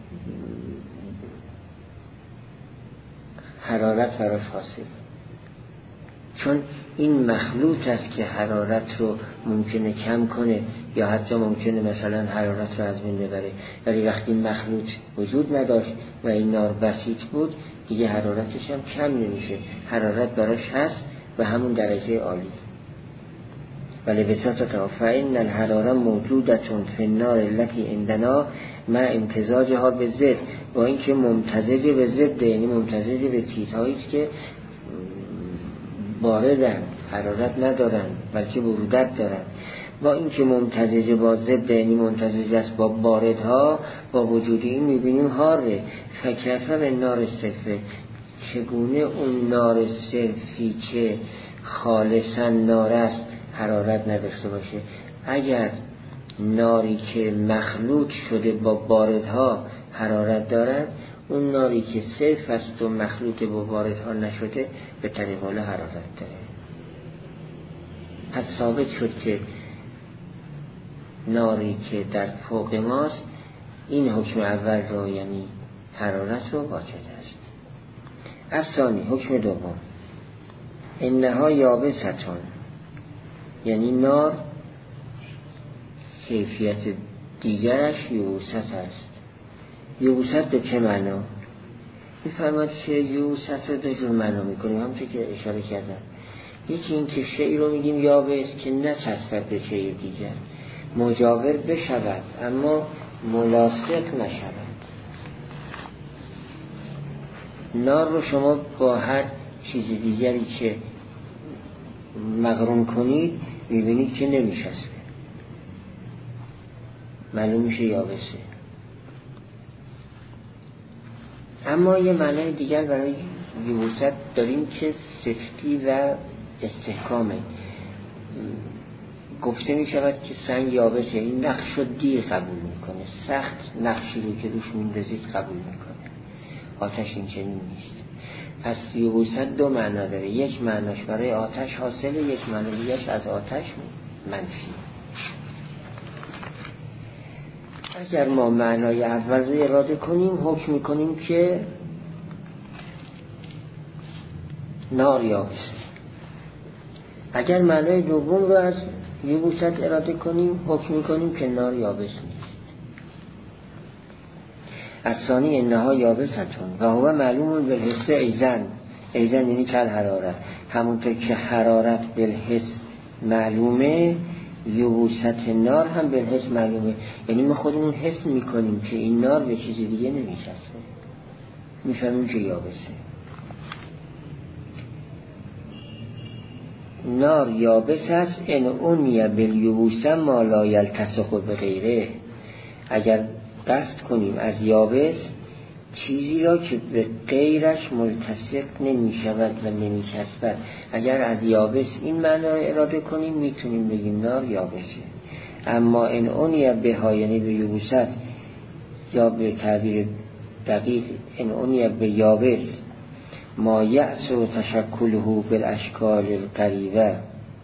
حرارت براش حاصل، چون این مخلوط است که حرارت رو ممکنه کم کنه یا حتی ممکنه مثلا حرارت رو از بین ببره. ولی وقتی مخلوط وجود نداشت و این نار بسیط بود، دیگه حرارتش هم کم نمیشه، حرارت براش هست و همون درجه عالی. ولی بساطتها فإن الحراره موجودتون فی النار التي عندنا مع امتزاجها به ضد، با اینکه ممتزج به ضد، یعنی ممتزج به چیزهایی که باردن، حرارت ندارن بلکه برودت دارن. با اینکه ممتزج با ضد، یعنی ممتزج است با باردها، با وجود این میبینیم حاره. فکیف به نار صرفه، چگونه اون نار صرفی که خالصا نار است حرارت نداشته باشه؟ اگر ناری که مخلوط شده با باردها حرارت دارد، اون ناری که صرف است و مخلوط با باردها نشده به طریق اول حرارت داره. پس ثابت شد که ناری که در فوق ماست این حکم اول رو، یعنی حرارت رو واجد است. از ثانی، حکم دوم، انها یابستون، یعنی نار کیفیت دیگرش یبوست است. یبوست به چه معنا؟ میفرماد که یبوست رو دو جور معنا میکنیم، همونطور که اشاره کردم. یکی این که شیء رو میگیم یابس که نچسبد به شیء دیگر، مجاور بشود اما ملاصق نشود. نار رو شما با هر چیز دیگری که مقرون کنید میبینید که نمیشسبه، معلوم میشه یابسه. اما یه معنی دیگر برای یبوست داریم که سفتی و استحکامه. گفته میشود که سنگ یابسه، این نقش رو دیر قبول میکنه، سخت نقشی رو که روش میندازید قبول میکنه. آتش این چنین نیست. پس یبوست دو معنا داره، یک معناش برای آتش حاصله، یک معنی دیگرش از آتش منفی. اگر ما معنای اول رو اراده کنیم، حکم میکنیم که نار یابسه. اگر معنای دوم رو از یبوست اراده کنیم، حکم میکنیم که نار یابس نیست. از ثانی انها یابستون و هو معلوم بالحس ایزن یعنی کل حرارت، همونطور که حرارت بالحس معلومه، یبوست نار هم بالحس معلومه. یعنی ما خودمون حس میکنیم که این نار به چیز دیگه نمیشسته، میفهمیم که یابسه. نار یابس است ان اونیه بالیبوس ما لا یلتصق بغیره. اگر قصد کنیم از یابس چیزی را که به غیرش ملتصق نمی شود و نمی چسبد، اگر از یابس این معنی را اراده کنیم میتونیم بگیم نار یابسه. اما ان اونیه بها، یعنی به یبوست، یا به تعبیر دقیق ان اونیه به یابس ما یأسر تشکله بالاشکال القریبه،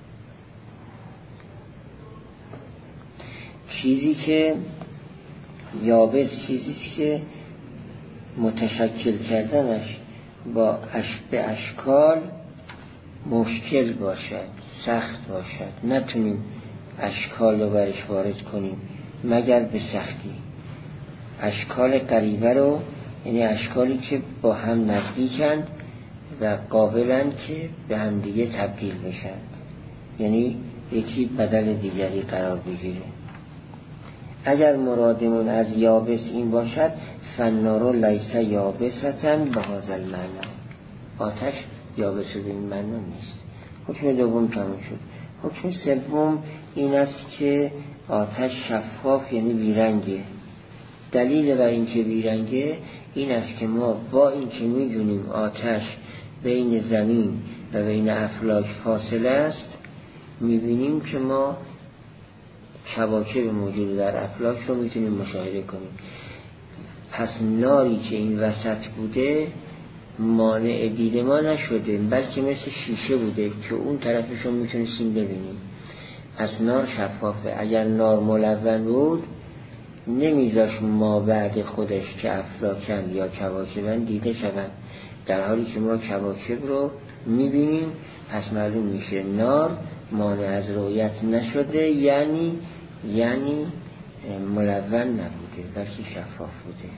چیزی که یابس چیزی که متشکل کردنش با به اشکال مشکل باشد، سخت باشد، نتونیم اشکال رو برش وارد کنیم مگر به سختی. اشکال قریبه رو یعنی اشکالی که با هم نزدیکند و قابلند که به هم دیگه تبدیل بشند، یعنی یکی بدل دیگری قرار بگیره. اگر مرادمون از یابس این باشد، فالنار لیس یابستن به هذا المعنی، آتش یابس به این معنی نیست. حکم دوم تمام شد. حکم سوم این است که آتش شفاف یعنی بیرنگه. دلیل بر این که بیرنگه این است که ما با این که میدونیم آتش بین زمین و بین افلاک فاصله است، میبینیم که ما کواکب موجود در افلاک رو میتونیم مشاهده کنیم. پس ناری که این وسط بوده مانع دید ما نشده، بلکه مثل شیشه بوده که اون طرفش رو میتونستیم ببینیم. پس نار شفافه. اگر نار ملون بود نمیذاش ما بعد خودش که افلاکن یا کواکبن دیده شوند، در حالی که ما کواکب رو میبینیم. پس معلوم میشه نار مانع از رؤیت نشده، یعنی ملون نبوده بلکه شفاف بوده.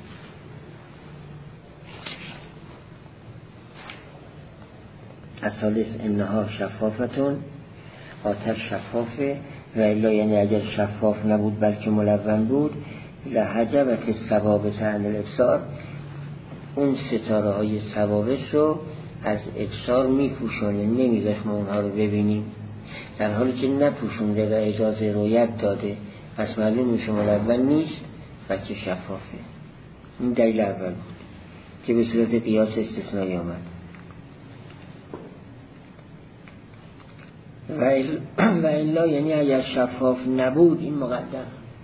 الثالث انها شفافتون، آتش شفافه. و الا یعنی اگر شفاف نبود بلکه ملون بود، لحجبت الثوابت عن الابصار، اون ستاره های ثوابت رو از ابصار میپوشونه، نمیذاش ما اونها رو ببینیم، در حالی که نپوشونده و اجازه رؤیت داده. پس معلوم میشه ملون نیست بلکه شفافه. این دلیل اول بود که به صورت قیاس استثنایی آمد. و الا یعنی اگر شفاف نبود، این مقدم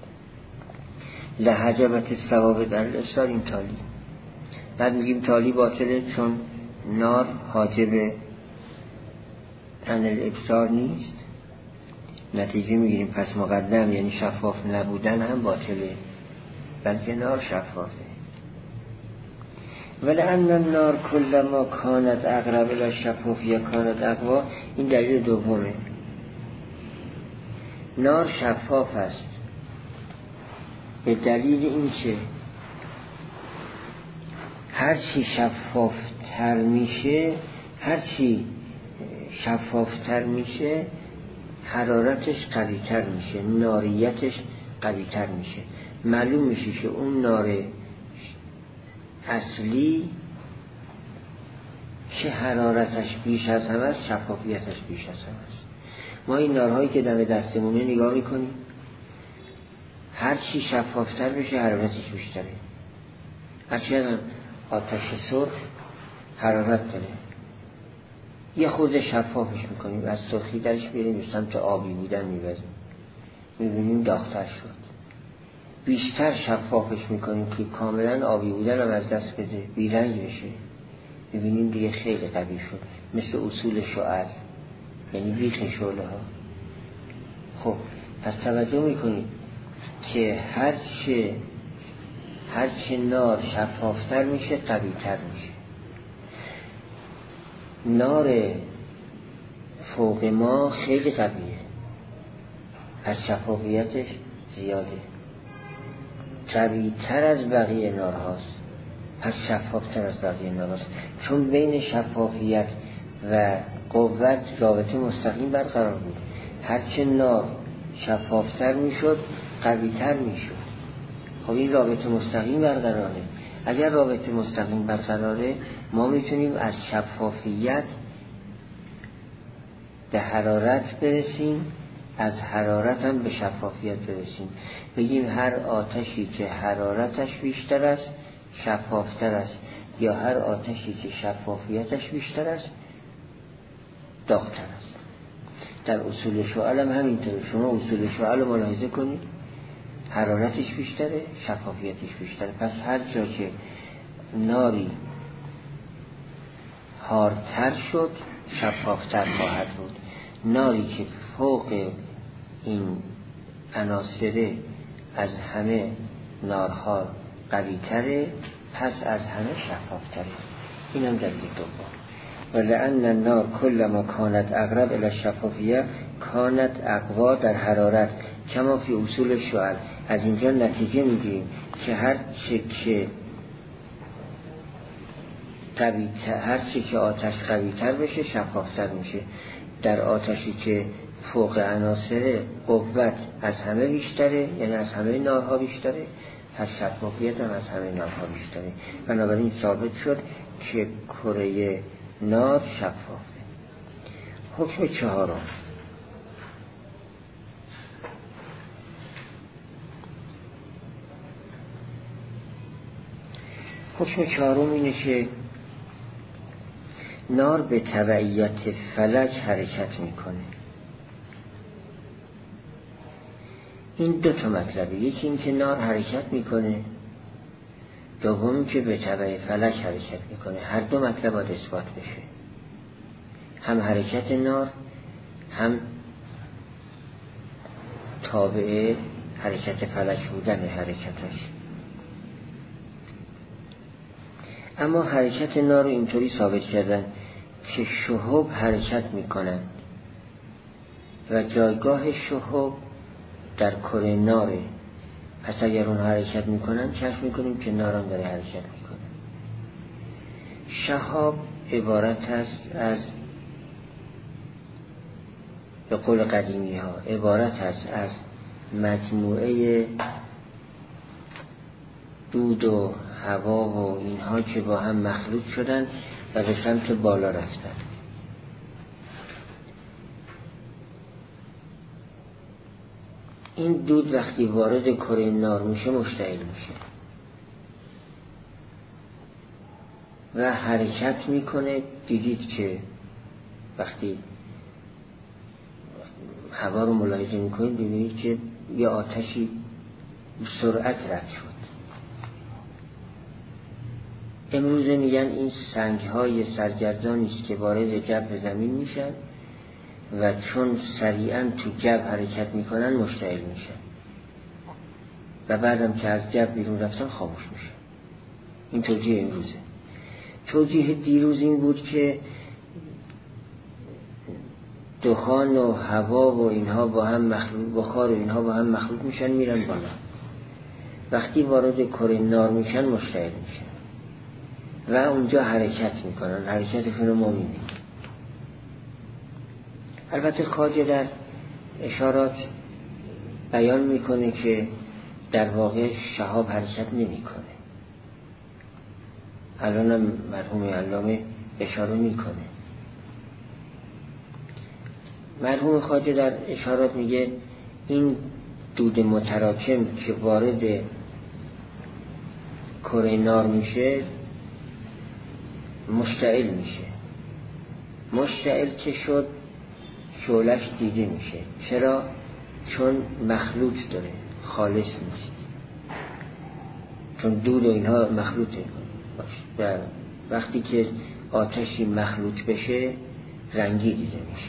لحجبت الثوابت عن الابصار، این تالی. بعد میگیم تالی باطله چون نار حاجب عن الابصار نیست. نتیجه میگیریم پس مقدم یعنی شفاف نبودن هم باطله، بلکه نار شفافه. ولأن النار کلما کانت اقرب الی الشفافیه کانت اقوا، این دلیل دومه. نار شفاف است به دلیل این که هرچی شفافتر میشه حرارتش قویتر میشه، ناریتش قویتر میشه. معلوم میشه که اون نار اصلی که حرارتش بیش از همه است، شفافیتش بیش از همه است. ما این نارهایی که دم دستمونه نگاه میکنیم، هر چی شفافتر بشه حرارتش بیشتره. هرچی هم آتش سرخ حرارت داره، یه خورده شفافش میکنیم، از سرخی درش بیاریم به سمت آبی بودن میبریم، میبینیم داغ‌تر شد. بیشتر شفافش میکنیم که کاملا آبی بودن هم از دست بده، بیرنگ بشه، میبینیم دیگه خیلی قوی شد، مثل اصول شعل، یعنی بیخ شعله ها. خب پس توجه میکنیم که هرچه نار شفافتر میشه قویتر میشه. نار فوق ما خیلی قویه، پس شفافیتش زیاده، قویتر از بقیه نارهاست، پس شفافتر از بقیه نارهاست. چون بین شفافیت و قوت رابطه مستقیم برقرار بود. هرچه نار شفافتر میشد قویتر میشد. خب این رابطه مستقیم برقراره. اگر رابطه مستقیم برقراره، ما میتونیم از شفافیت به حرارت برسیم، از حرارت هم به شفافیت برسیم. بگیم هر آتشی که حرارتش بیشتر است شفافتر است، یا هر آتشی که شفافیتش بیشتر است داغ‌تر است. در اصول شعل هم همینطوره. شما اصول شعل ملاحظه کنید، حرارتش بیشتره شفافیتش بیشتره. پس هر جا که ناری حارتر شد شفافتر خواهد بود. ناری که فوق این عناصر از همه نارها قوی تره، پس از همه شفافتره. این هم دلیل دوم. ولأن النار کلما کانت اقرب الی الشفافیه کانت اقوا در حرارت کما فی اصول شعل. از اینجا نتیجه میگیریم که هر چه که آتش قوی تر بشه شفافتر میشه. در آتشی که فوق عناصر قوت از همه بیشتره، یعنی از همه نارها بیشتره، پس شفافیت هم از همه نارها بیشتره. بنابراین ثابت شد که کره نار شفافه. حکم چهارم، حکم چهارم اینه که نار به تبعیت فلک حرکت میکنه. این دو تا مطلبه، یکی این که نار حرکت میکنه، دوم که به تبع فلک حرکت میکنه. هر دو مطلب باید اثبات بشه، هم حرکت نار هم تابع حرکت فلک بودن حرکتش. اما حرکت نار رو اینطوری ثابت کردن که شهب حرکت میکنن و جایگاه شهب در کره ناره. پس اگر اون حرکت میکنن کشف میکنیم که نارم داره حرکت میکنه. شهاب عبارت است از، به قول قدیمی ها، عبارت است از مجموعه دود و هوا و اینها که با هم مخلوط شدن و به سمت بالا رفتن. این دود وقتی وارد کره نار میشه مشتعل میشه و حرکت میکنه. دیدید که وقتی هوا رو ملاحظه میکنید ببینید که یه آتشی سرعت رد شد. امروزه میگن این سنگ‌های سرگردانی است که وارد جو زمین میشن و چون سریعا تو جو حرکت میکنن مشتعل میشن و بعدم که از جو بیرون رفتن خاموش میشن. این توجیه امروزه. توجیه دیروز این بود که دخان و هوا و اینها با هم مخلوط، بخار و اینها با هم مخلوط میشن میرن بالا. وقتی وارد کره نار میشن مشتعل میشن و اونجا حرکت میکنن. حرکتشون رو ما میبینیم. البته خواجه در اشارات بیان میکنه که در واقع شهاب حرکت نمیکنه. الانم مرحوم علامه اشاره میکنه. مرحوم خواجه در اشارات میگه این دود متراکم که وارد کره نار میشه مشتعل میشه. مشتعل که شد شعلش دیده میشه. چرا؟ چون مخلوط داره، خالص نیست. چون دود و اینها مخلوطه. و وقتی که آتشی مخلوط بشه رنگی دیده میشه.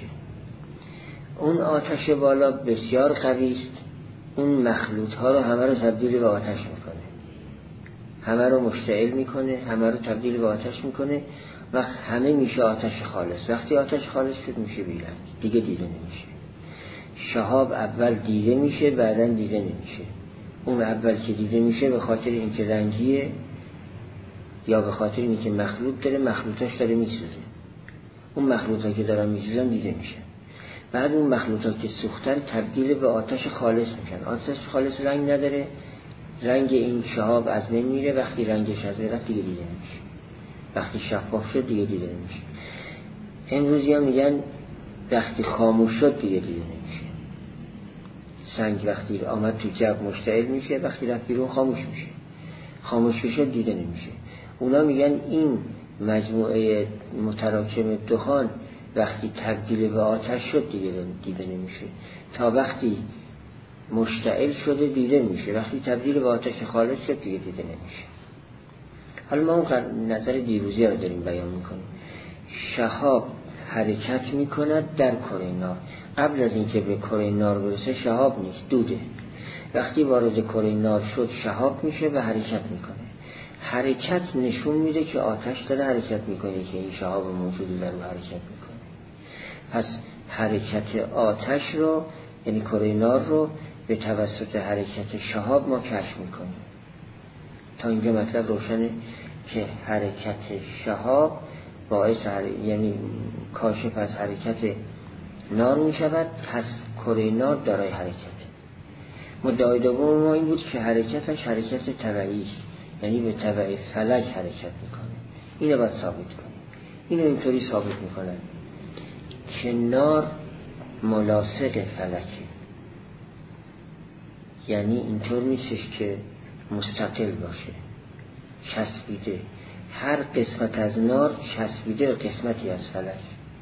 اون آتش بالا بسیار قوی است. اون مخلوط ها رو همه رو تبدیل به آتش میکنه، همه رو مشتعل میکنه، همه رو تبدیل به آتش میکنه و همه میشه آتش خالص. وقتی آتش خالص شد میشه بیرنگ، دیگه دیده نمیشه. شهاب اول دیده میشه بعدن دیده نمیشه. اون اول که دیده میشه به خاطر اینکه رنگیه یا به خاطر اینکه مخلوط داره، مخلوطاش داره میسوزه. اون مخلوطا که دارن میسوزن دیده میشه. بعد اون مخلوطا که سوختن تبدیل به آتش خالص میشن. آتش خالص رنگ نداره، رنگ این شهاب از بین میره. وقتی رنگش از بین رفت دیگه دیده نمیشه. وقتی شفاف شد دیگه دیده نمیشه. امروزی ها میگن وقتی خاموش شد دیگه دیده نمیشه. سنگ وقتی آمد تو جو مشتعل میشه، وقتی رفت بیرون خاموش میشه. خاموش شد دیده نمیشه. اونا میگن این مجموعه متراکم دخان وقتی تبدیل به آتش شد دیده نمیشه. تا وقتی مشتعل شده دیده میشه. وقتی تبدیل به آتش خالص شد دیگه دیده نمیشه. حالا ما اون نظر دیروزی رو داریم بیان میکنیم. شهاب حرکت میکند در کره نار. قبل از اینکه به کره نار برسه شهاب نیست، دوده. وقتی وارد کره نار شد شهاب میشه و حرکت میکنه. حرکت نشون میده که آتش داره حرکت میکنه، که این شهاب موجودی داره حرکت میکنه. پس حرکت آتش رو، یعنی کره نار رو، به توسط حرکت شهاب ما کشف میکنیم. تا اینجا مطلب روشنه که حرکت شهاب باعث یعنی کاشف از حرکت نار میشود. پس کره نار دارای حرکت. مدعای دوم ما این بود که حرکتش حرکت تبعی است، یعنی به تبع فلک حرکت میکنه. اینو باید ثابت کنیم. اینو اینطوری ثابت میکنن که نار ملاصق فلکه، یعنی اینطور نیستش که مستقل باشه، چسبیده. هر قسمت از نار چسبیده به قسمتی از فلک.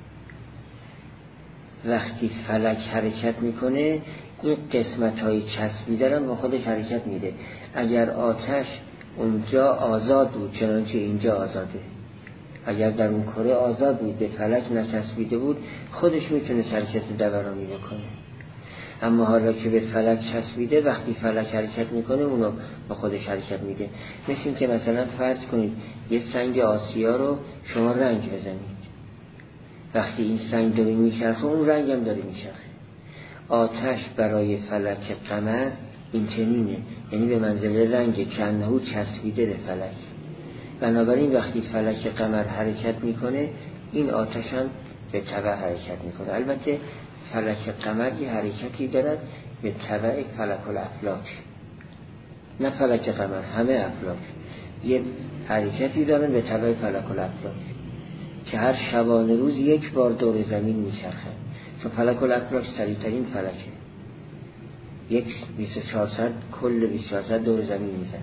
وقتی فلک حرکت میکنه این قسمت های چسبیده رو با خودش حرکت میده. اگر آتش اونجا آزاد بود چنانچه اینجا آزاده، اگر در اون کره آزاد بود به فلک نچسبیده بود خودش میتونه حرکت دورانی بکنه. اما حالا که به فلک چسبیده، وقتی فلک حرکت میکنه اونو با خودش حرکت میده. مثل این که مثلا فرض کنید یه سنگ آسیا رو شما رنگ بزنید، وقتی این سنگ داره میچرخه اون رنگ هم داره میچرخه. آتش برای فلک قمر این چنینه، یعنی به منزله رنگ که انهو چسبیده به فلک. بنابراین وقتی فلک قمر حرکت میکنه این آتش هم به تبع حرکت میکنه. البته فلک قمر یه حرکتی دارد به تبع فلک الافلاک، نه فلک قمر، همه افلاک یه حرکتی دارن به تبع فلک الافلاک که هر شبانه روز یک بار دور زمین میچرخه. چون فلک الافلاک سریعترین فلکه، یک 24 ساعت کل 24 ساعت دور زمین میزنه.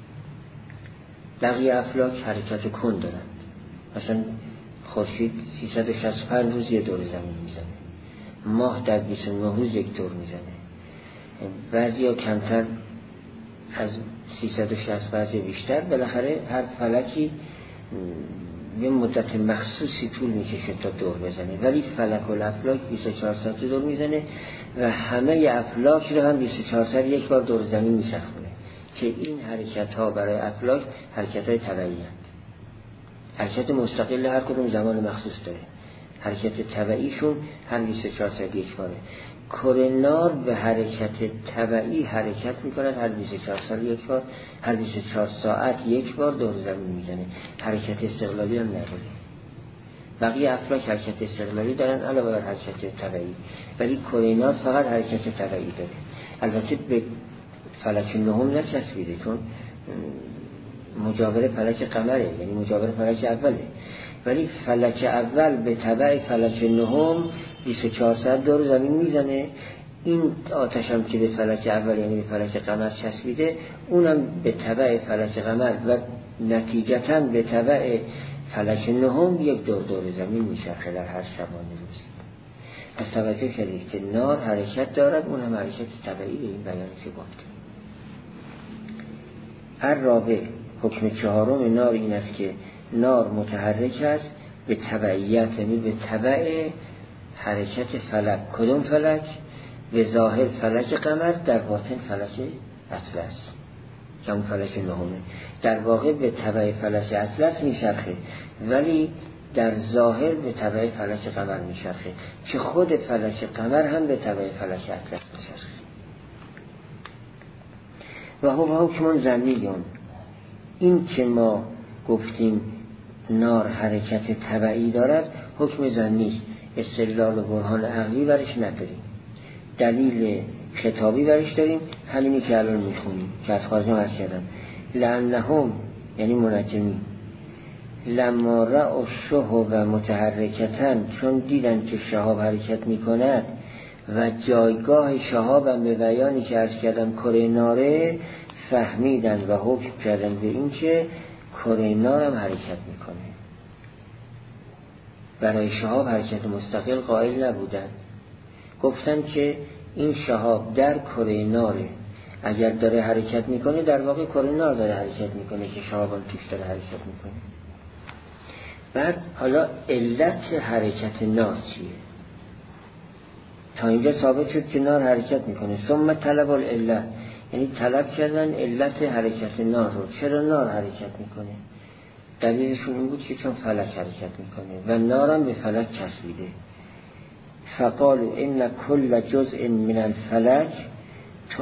بقیه افلاک حرکت کند دارن، مثلا خورشید 365 روز یه دور زمین میزنه، ماه در 29 روز یک دور میزنه، بعضی ها کمتر از 360 بعضی بیشتر. بالاخره هر فلکی یه مدت مخصوصی طول میکشه تا دور بزنه، ولی فلک الافلاک 24 ساعت دور میزنه و همه افلاک رو هم 24 ساعت یک بار دور زمین میچرخونه که این حرکت ها برای افلاک حرکت های طبیعی هست. حرکت مستقل هر کدوم زمان مخصوص داره، حرکت طبیعیشون هر 24 ساعت یک باره. کره نار به حرکت طبیعی حرکت میکند هر 24 ساعت یک بار، هر 24 ساعت یک بار دور زمین میزنه. حرکت استقلالی هم نداره. بقیه افلاک حرکت استقلالی دارن علاوه بر حرکت طبیعی، ولی کره نار فقط حرکت طبیعی داره. البته به فلک نهم نچسبیده چون مجاور فلک قمره، یعنی مجاور فلک اوله، ولی فلک اول به تبع فلک نهم 24 ساعت دور زمین میزنه. این آتش هم که به فلک اول یعنی به فلک قمر چسبیده اونم به تبع فلک قمر و نتیجتاً به تبع فلک نهم یک دور زمین میچرخه در هر شبانه روز. پس توجه کردید که نار حرکت دارد، اون هم حرکت طبیعی به این بیان که گفتیم. الرابع، حکم چهارم نار این است که نار متحرک است به تبعیت، یعنی به تبع حرکت فلک. کدوم فلک؟ به ظاهر فلک قمر، در باطن فلک اطلس که اون فلک نهمه. در واقع به تبع فلک اطلس میچرخه ولی در ظاهر به تبع فلک قمر میچرخه، که خود فلک قمر هم به تبع فلک اطلس میچرخه. و هو حکم ظنیون، این که ما گفتیم نار حرکت طبیعی دارد حکم ظنی است، استدلال و برهان عقلی برش نداریم، دلیل خطابی برش داریم، همینی که الان میخونیم که از خارج هم عرض کردم. لعنهم یعنی منجمی لما رأوا الشهب متحرکتن، چون دیدن که شهاب حرکت میکند و جایگاه شهاب هم به بیانی که عرض کردم کره ناره، فهمیدن و حکم کردن به این که کره نار هم حرکت میکنه. برای شهاب حرکت مستقل قائل نبودن، گفتن که این شهاب در کره ناره، اگر داره حرکت میکنه در واقع کره نار داره حرکت میکنه که شهاب هم توش داره حرکت میکنه. بعد حالا علت حرکت نار چیه؟ تا اینجا ثابت شد که نار حرکت میکنه. ثم طلب العلت، یعنی طلب کردن علت حرکت نار رو، چرا نار حرکت میکنه؟ دلیلشون این بود که چون فلک حرکت میکنه و نارم به فلک چسبیده. فقالوا ان كل جزء من الفلك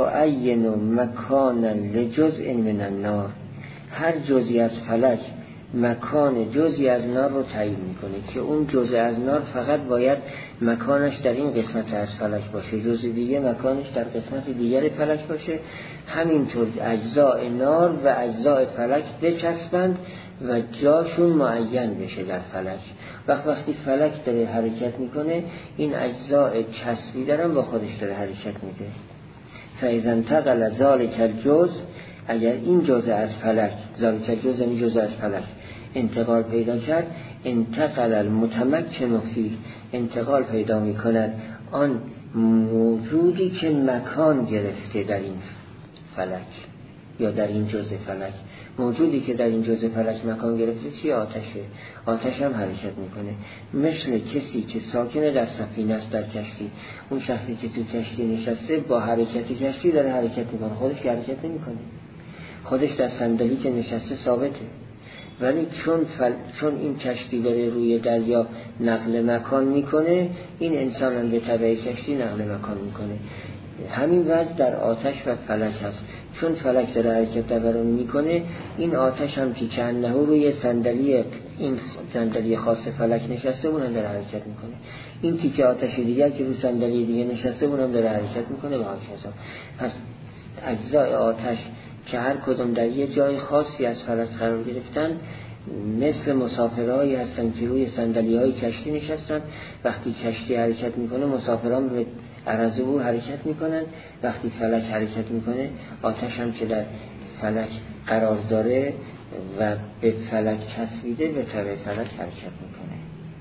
تعین مکانا لجزء من النار، هر جزئی از فلک مکان جزئی از نار رو تعیین میکنه که اون جزء از نار فقط باید مکانش در این قسمت از فلک باشه، جزء دیگه مکانش در قسمت دیگر فلک باشه. همینطور اجزاء نار و اجزاء فلک بچسبند و جاشون معین بشه در فلک. وقتی فلک داره حرکت میکنه این اجزاء چسبیده رو با خودش داره حرکت میده. فاذا انتقل ذلک الجزء، اگر این جزء از فلک، ذلک الجزء یعنی جزء از فلک انتقال پیدا کرد، انتقل المتمکن فیه، انتقال پیدا میکند آن موجودی که مکان گرفته در این فلک یا در این جزء فلک. موجودی که در این جزء فلک مکان گرفته چی؟ آتشه. آتش هم حرکت میکنه، مثل کسی که ساکن در سفینه است، در کشتی. اون شخصی که تو کشتی نشسته با حرکت کشتی داره حرکت میکنه، خودش که حرکت نمیکنه، خودش در صندلی که نشسته ثابته. ولی چون این کشتی داره روی دریا نقل مکان میکنه، این انسان هم به تبع کشتی نقل مکان میکنه. همین وضع در آتش و فلک هست. چون فلک داره حرکت دوران میکنه، این آتش هم که انه روی صندلی، این صندلی خاص فلک نشسته، اونم داره حرکت میکنه. این تیکه آتش دیگر که روی صندلی دیگه نشسته، اونم داره حرکت میکنه و هكذا. پس اجزای آتش که هر کدوم در یه جای خاصی از فلک قرار گرفتن، مثل مسافرهایی هستن که روی صندلی‌های کشتی نشستن. وقتی کشتی حرکت میکنه، مسافران به عرض او حرکت میکنن. وقتی فلک حرکت میکنه، آتش هم که در فلک قرار داره و به فلک چسبیده، به طرف فلک حرکت میکنه.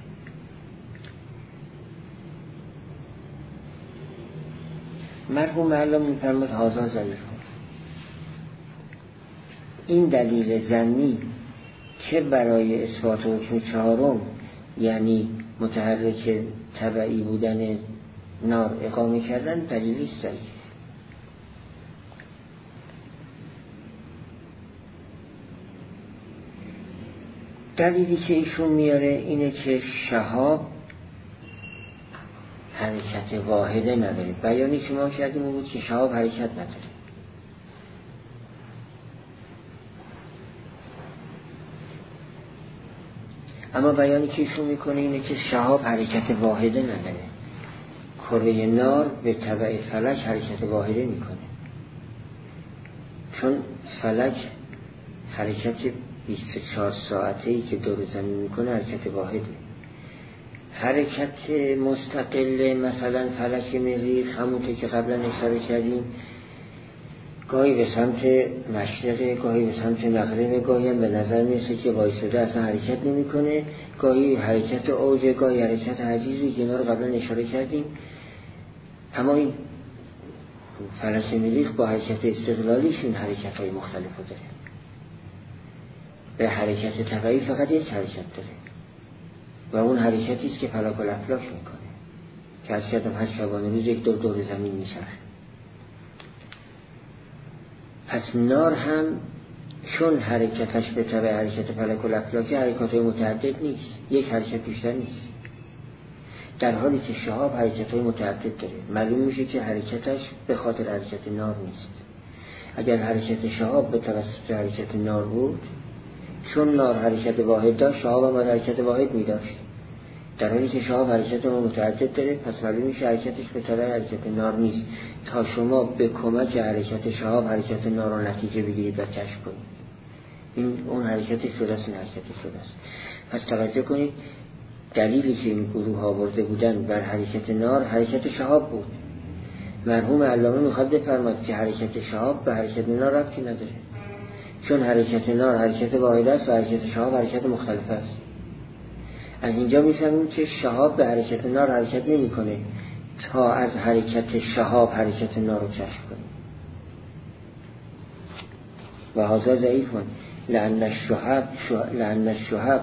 مرحوم معلم میفرماد هذا ضعیف. این دلیل ظنی که برای اثبات حکم چهارم، یعنی متحرک تبعی بودن نار اقامه کردن، دلیلی ضعیف. دلیلی که ایشون میاره اینه که شهاب حرکت واحده نداره. بیانی که ما کردیم بود که شهاب حرکت نداره. اما بیانی که ایشون میکنه اینه که شهاب حرکت واحده نداره. کره نار به تبع فلک حرکت واحده میکنه، چون فلک حرکت 24 ساعته‌ای که دور زمین میکنه حرکت واحده. حرکت مستقل مثلا فلک مریخ، همونطور که قبلا اشاره کردیم، گاهی به سمت مشرق، گاهی به سمت مغرب، گاهی هم به نظر میرسه که وایساده اصلا حرکت نمیکنه، گاهی حرکت اوج، گاهی حرکت حجیزی که اینا رو قبلا اشاره کردیم. اما این فلک مریخ با حرکت استقلالیشون حرکت های مختلف داره. به حرکت تبعی فقط یک حرکت داره و اون حرکتی است که فلک الافلاک میکنه، که از کردم 8 شبانه روز یک دور زمین میچرخه. پس نار هم چون حرکتش به تبع حرکت فلک الافلاک، حرکات متعدد نیست، یک حرکت بیشتر نیست، در حالی که شهاب حرکت‌های متعدد داره. معلوم میشه که حرکتش به خاطر حرکت نار نیست. اگر حرکت شهاب به توسط حرکت نار بود، چون نار حرکت واحد داشت، شهاب هم حرکت واحد می‌داشت. در حالی که شهاب حرکت متعدد داره، پس معلوم میشه حرکتش به طرف حرکت نار نیست. تا شما به کمک حرکت شهاب حرکت نار رو نتیجه بگیرید و کشف کنید، این اون حرکت شده است، این حرکت شده است. پس توجه کنید، دلیلی که این گروه آورده بودن بر حرکت نار حرکت شهاب بود. مرحوم علامه میخواد بفرماد که حرکت شهاب به حرکت نار ربطی نداره، چون حرکت نار حرکت واحد است و حرکت شهاب حرکت مختلف است. از اینجا میفهمیم که شهاب به حرکت نار حرکت نمیکنه تا از حرکت شهاب حرکت نار رو کشف کنیم. و هذا ضعیف لأن الشهاب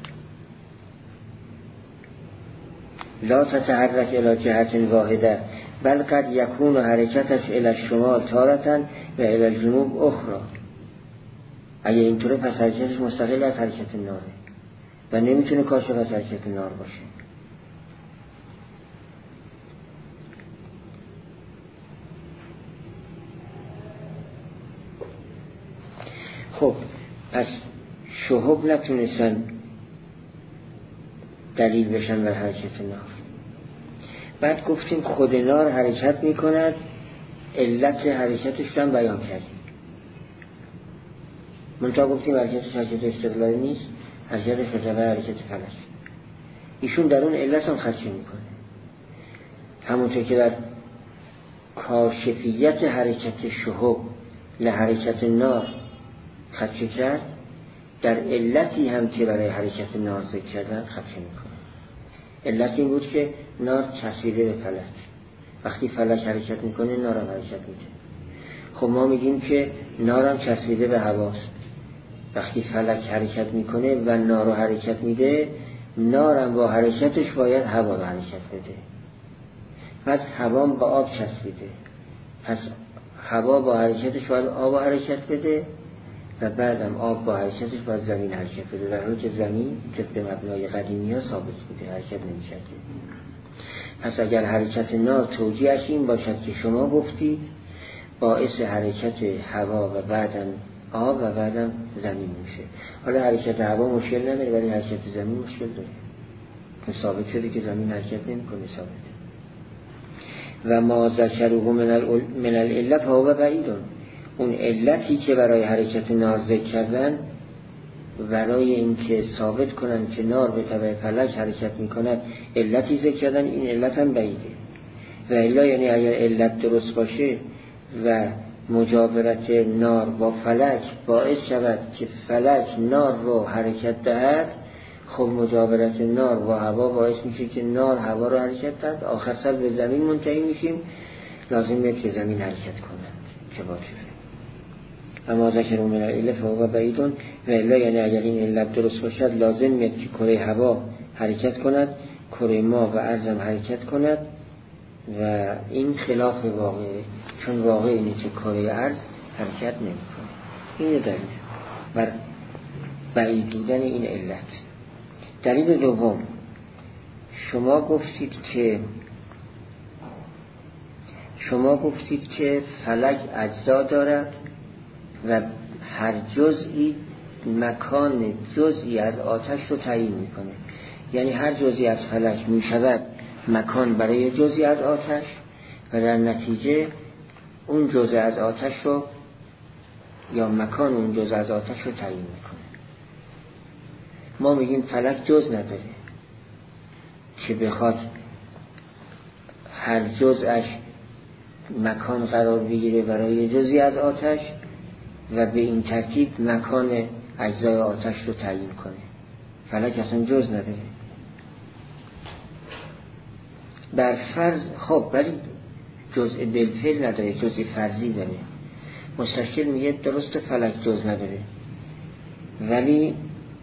لا تتحرك الى جهة واحدة بل قد يكون حرکتش الى الشمال تارة و الى الجنوب اخرى. اگه اینطوره پس حرکتش مستقل از حرکت ناره و نمیتونه کاشف از حرکت نار باشه. خب پس شهب نتونستن دلیل بشن بر حرکت نار. بعد گفتیم خود نار حرکت میکند، علت حرکتش هم بیان کردیم. منتها گفتیم حرکتش حرکت استقلالی نیست، حرکت خطبه حرکت فلک. ایشون در اون علت هم خدشه میکنه، همونطور که در کاشفیت حرکت شهب لحرکت نار خدشه کرد، در علتی هم که برای حرکت نار ذکر کردن خدشه میکنه. علت این بود که نار چسبیده به فلک، وقتی فلک حرکت میکنه نار هم حرکت میده. خب ما میگیم که نار هم چسبیده به هواست، وقتی فلک حرکت میکنه و نار رو حرکت میده، نار هم با حرکتش باید هوا رو حرکت بده. پس هوا با آب چسبیده، پس هوا با حرکتش باید آب حرکت بده و بعدم آب با حرکتش باید زمین حرکت بده، در حالی که زمین طبق مبنای قدیمی ها ثابت بوده، حرکت نمی‌کرده. پس اگر حرکت نار توجیهش این باشد که شما گفتید باعث حرکت هوا و بعدم آب و بعدم زمین میشه. حالا حرکت هوا مشکل نداره ولی حرکت زمین مشکل داره، که ثابت شده که زمین حرکت نمی‌کنه، ثابته. و ما ذکروه من العلت فهو بعیدون، اون علتی که برای حرکت نار ذکر کردن برای اینکه ثابت کنن که نار به تبع فلک حرکت میکند علتی ذکر کردن، این علت هم بعیده. و الا یعنی اگر علت درست باشه و مجاورت نار با فلک باعث شود که فلک نار رو حرکت دهد، خب مجاورت نار با هوا باعث میشه که نار هوا رو حرکت دهد، آخر سر به زمین منتهی میشیم، لازم نیست که زمین حرکت کند که باطله. اما ذکر من العلت فهو بعیدون، و الا یعنی اگر این علت درست باشد لازم میاد که کره هوا حرکت کند، کره ما و ارضم حرکت کند و این خلاف واقعه، چون واقع اینه که کره ارض حرکت نمیکنه. این دلیل بر بعید بودن این علت. دلیل دوم، شما گفتید که فلک اجزا دارد و هر جزئی مکان جزئی از آتش رو تعیین میکنه. یعنی هر جزئی از فلک میشود مکان برای جزئی از آتش و در نتیجه اون جزء از آتش رو یا مکان اون جزء از آتش رو تعیین میکنه. ما میگیم فلک جز نداره که بخواد هر جزءش مکان قرار بگیره برای جزئی از آتش و به این ترتیب مکان اجزای آتش رو تعیین کنه. فلک اصلا جز نداره. بر فرض خب ولی جزء بالفعل نداره، جزء فرضی داره. مستشکل میگه درست فلک جز نداره ولی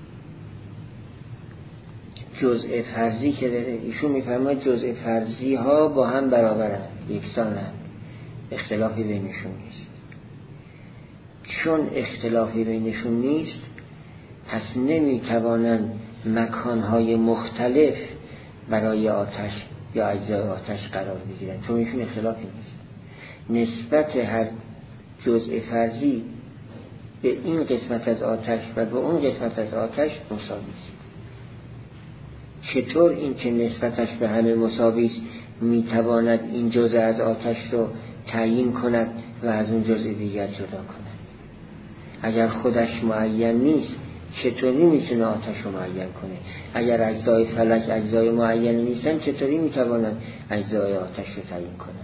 جزء فرضی که داره، ایشون میفرماید جزء فرضی ها با هم برابرن، یکسانن، اختلافی بینشون نیست. چون اختلافی بینشون نیست پس نمیتوانن مکانهای مختلف برای آتش یا اجزای آتش قرار بگیرن، چون ایشون اختلافی نیست. نسبت هر جزء فرضی به این قسمت از آتش و به اون قسمت از آتش مساوی است. چطور این که نسبتش به همه مساوی است میتواند این جزء از آتش رو تعیین کند و از اون جزء دیگر جدا کند؟ اگر خودش معین نیست چطوری میتونه آتش رو معین کنه؟ اگر اجزای فلک اجزای معین نیستن چطوری میتوانن اجزای آتش رو تعیین کنن؟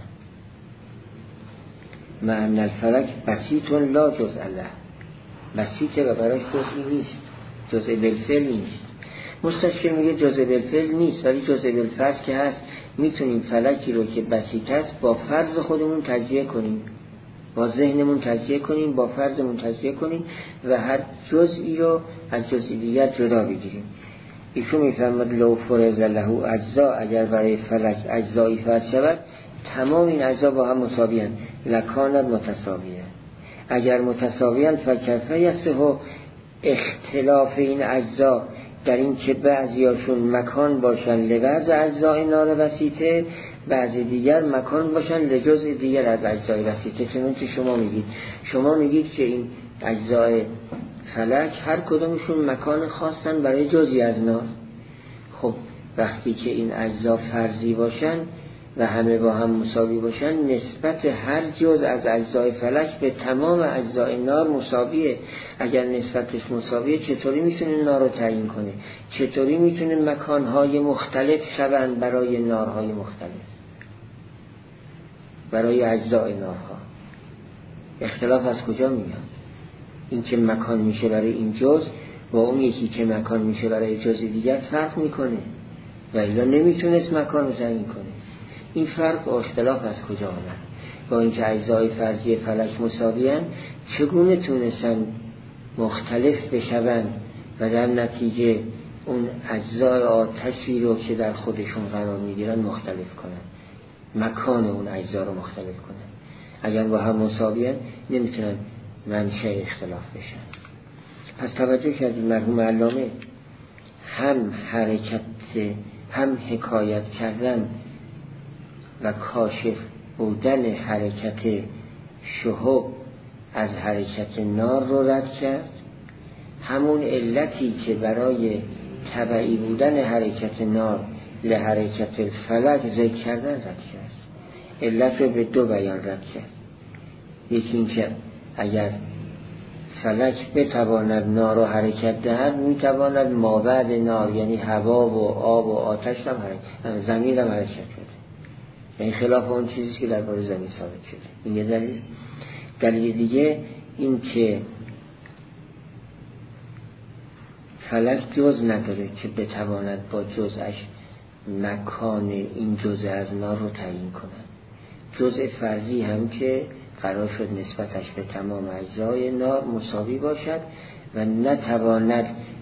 معنی الفلک بسیط لا جزء له، بسیطه و براش جزئی نیست، جزء بالفعل نیست. مستشکل میگه جزء بالفعل نیست ولی جزء بالفرض که هست، میتونیم فلکی رو که بسیط است با فرض خودمون تجزیه کنیم، با ذهنمون تجزیه کنیم، با فرضمون تجزیه کنیم و هر جزئی رو از جزئی دیگر جدا بگیریم. ایشون میفرماد لو فرض له اجزا، اگر برای فلک اجزایی فرض شود تمام این اجزا با هم مساویان، لکانت متساویه. اگر متساویان فکیف یصح اختلاف این اجزا در این که بعضیاشون مکان باشن لبعض اجزای نار بسیطه، بعضی دیگر مکان باشن لجزء دیگر از اجزای بسیطه. چنانچه شما میگید که این اجزای فلک هر کدومشون مکان خاصن برای جزئی از نار. خب وقتی که این اجزا فرضی باشن و همه با هم مساوی باشن، نسبت هر جز از اجزای فلک به تمام اجزای نار مساویه. اگر نسبتش مساویه چطوری میتونه نار رو تعیین کنه؟ چطوری میتونه مکانهای مختلف شوند برای نارهای مختلف، برای اجزای نارها؟ اختلاف از کجا میاد؟ این که مکان میشه برای این جز با اون یکی که مکان میشه برای جز دیگر فرق میکنه و الا نمیتونست مکان رو تعیین کنه. این فرق و اختلاف از کجا آمد؟ با اینکه اجزای فرضی فلک مساویان، چگونه تونستن مختلف بشوند و در نتیجه اون اجزای آتشی رو که در خودشون قرار میگیرن مختلف کنن، مکان اون اجزا رو مختلف کنن؟ اگر با هم مساویان نمیتونن منشأ اختلاف بشن. پس توجه کردید مرحوم علامه هم حرکت، هم حکایت کردن و کاشف بودن حرکت شهب از حرکت نار رو رد کرد، همون علتی که برای تبعی بودن حرکت نار لحرکت فلک ذکر کردن رد کرد. علت رو به دو بیان رد کرد. یکی این که اگر فلک بتواند نار رو حرکت دهد، میتواند مابعد نار یعنی هوا و آب و آتش هم زمین هم حرکت کنه. یعنی خلاف اون چیزی که درباره زمین ثابت شده. این یه دلیل. دلیل دیگه این که فلک جز نداره که بتواند با جزش مکان این جزء از نار رو تعیین کنه. جزء فرضی هم که قرار شد نسبتش به تمام اجزای نار مساوی باشد و نتواند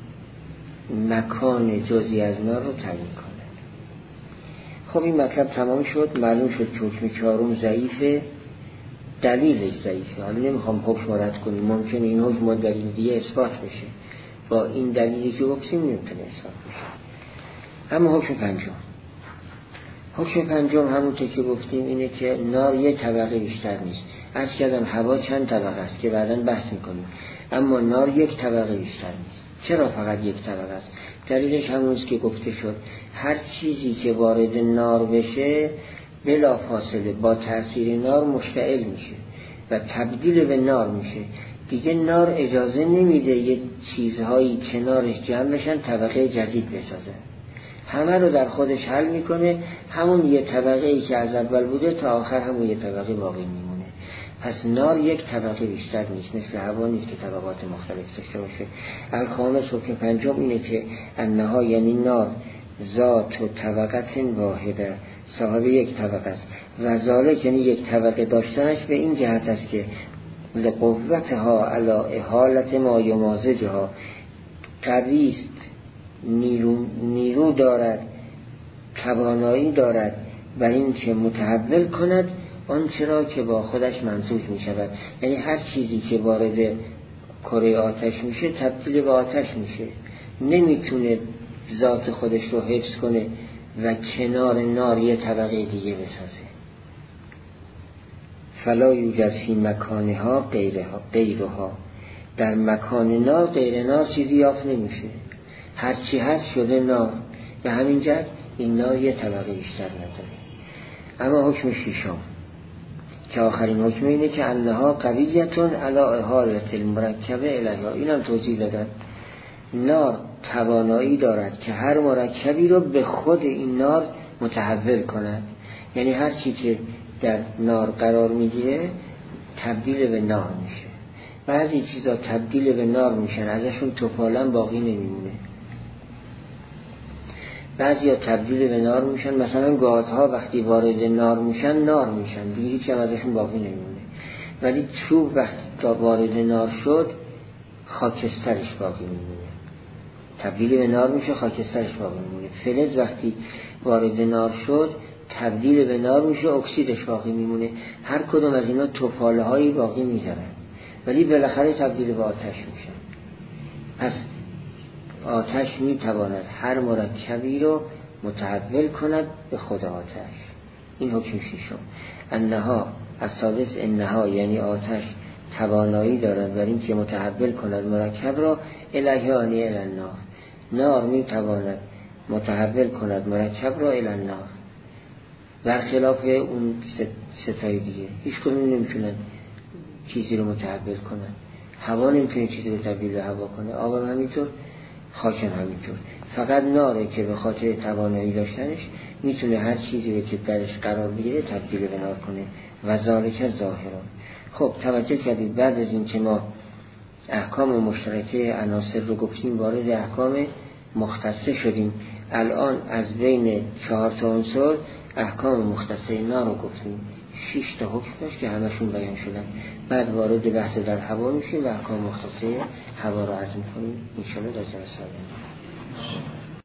مکان جزئی از نار رو تعیین کند. خب این مطلب تمام شد. معلوم شد که حکم چهارم ضعیفه، دلیلش ضعیفه. حالا نمیخوام حکم رد کنیم، ممکنه این حکم و دلیل دیگه اثبات بشه، با این دلیلی که گفتیم نمیتونه اثبات بشه. اما حکم پنجم، حکم پنجم همونطور که گفتیم اینه که نار یه طبقه بیشتر نیست. از کردم هوا چند طبقه است که بعداً بحث میکنیم، اما نار یک طبقه بیشتر نیست. چرا فقط یک طبقه است؟ دلیلش همونست که گفته شد، هر چیزی که وارد نار بشه بلا فاصله با تأثیر نار مشتعل میشه و تبدیل به نار میشه. دیگه نار اجازه نمیده یه چیزهایی کنارش جمع بشن طبقه جدید بسازن، همه رو در خودش حل میکنه. همون یه طبقه ای که از اول بوده تا آخر همون یه طبقه باقی میمونه. پس نار یک طبقه بیشتر نیست، مثل هوا نیست که طبقات مختلف داشته باشه. الخامس حکم پنجم اینه که انها یعنی نار ذات و طبقت واحده، صاحب یک طبقه است. و ذالک یعنی یک طبقه داشتنش به این جهت است که لقوتها علی احالت ما یمازجها، قویست، نیرو دارد، توانایی دارد بر این که متحول کند آنچه را که با خودش ممزوج می شود. یعنی هر چیزی که وارد کره آتش میشه تبدیل به آتش میشه، نمیتونه ذات خودش رو حفظ کنه و کنار نار یه طبقه دیگه بسازه. فلا یوجد فی مکانها غیرها، در مکان نار غیر نار چیزی یافت نمیشه. هرچی هست شده نار، به همین جهت این نار یه طبقه بیشتر نداره. اما حکم ششم که آخرین حکم اینه که انها قویتون علی احالت المرکبه الیها. اینم توضیح دادن. نار توانایی دارد که هر مرکبی رو به خود این نار متحول کند. یعنی هر چی که در نار قرار میگیره تبدیل به نار میشه. بعضی چیزا تبدیل به نار میشن، ازشون توپالن باقی نمیمونه. بعضی ها تبدیل به نار میشن، مثلا گازها وقتی وارد نار میشن نار میشن، دیگه هیچ هم ازشون باقی نمیمونه. ولی چوب وقتی تا وارد نار شد خاکسترش باقی میمونه، تبدیل به نار میشه، خاکسترش باقی میمونه. فلز وقتی وارد نار شد تبدیل به نار میشه، اکسیدش باقی میمونه. هر کدوم از اینا توپاله هایی باقی میذارن ولی بالاخره تبدیل به آتش میشن. پس آتش میتواند هر مرکبی رو متحول کند به خود آتش. این حکم ششم. انها السادس انها یعنی آتش توانایی دارد بر این که متحول کند مرکب را الهیانی الالنار. نار می تواند متحول کند مرکب را الالنار، برخلاف اون ستای دیگه هیچ کدوم نمیتونن چیزی رو متحول کنن. هوا نمیتونه چیزی رو تبدیل به هوا کنه، آب هم همینطور، خاک هم همینطور. فقط ناره که به خاطر توانایی داشتنش میتونه هر چیزی رو که درش قرار بگیره تبدیل به نار کنه. و ذالک ظاهران. خب توجه کردید بعد از این که ما احکام مشترکه عناصر رو گفتیم، وارد احکام مختصه شدیم. الان از بین 4 تا عنصر احکام مختصه نار رو گفتیم، 6 تا حکم داشت که همشون بیان شدن. بعد وارد بحث در هوا میشیم و احکام مختصه هوا رو عرض می‌کنیم ان شاء الله در جلسه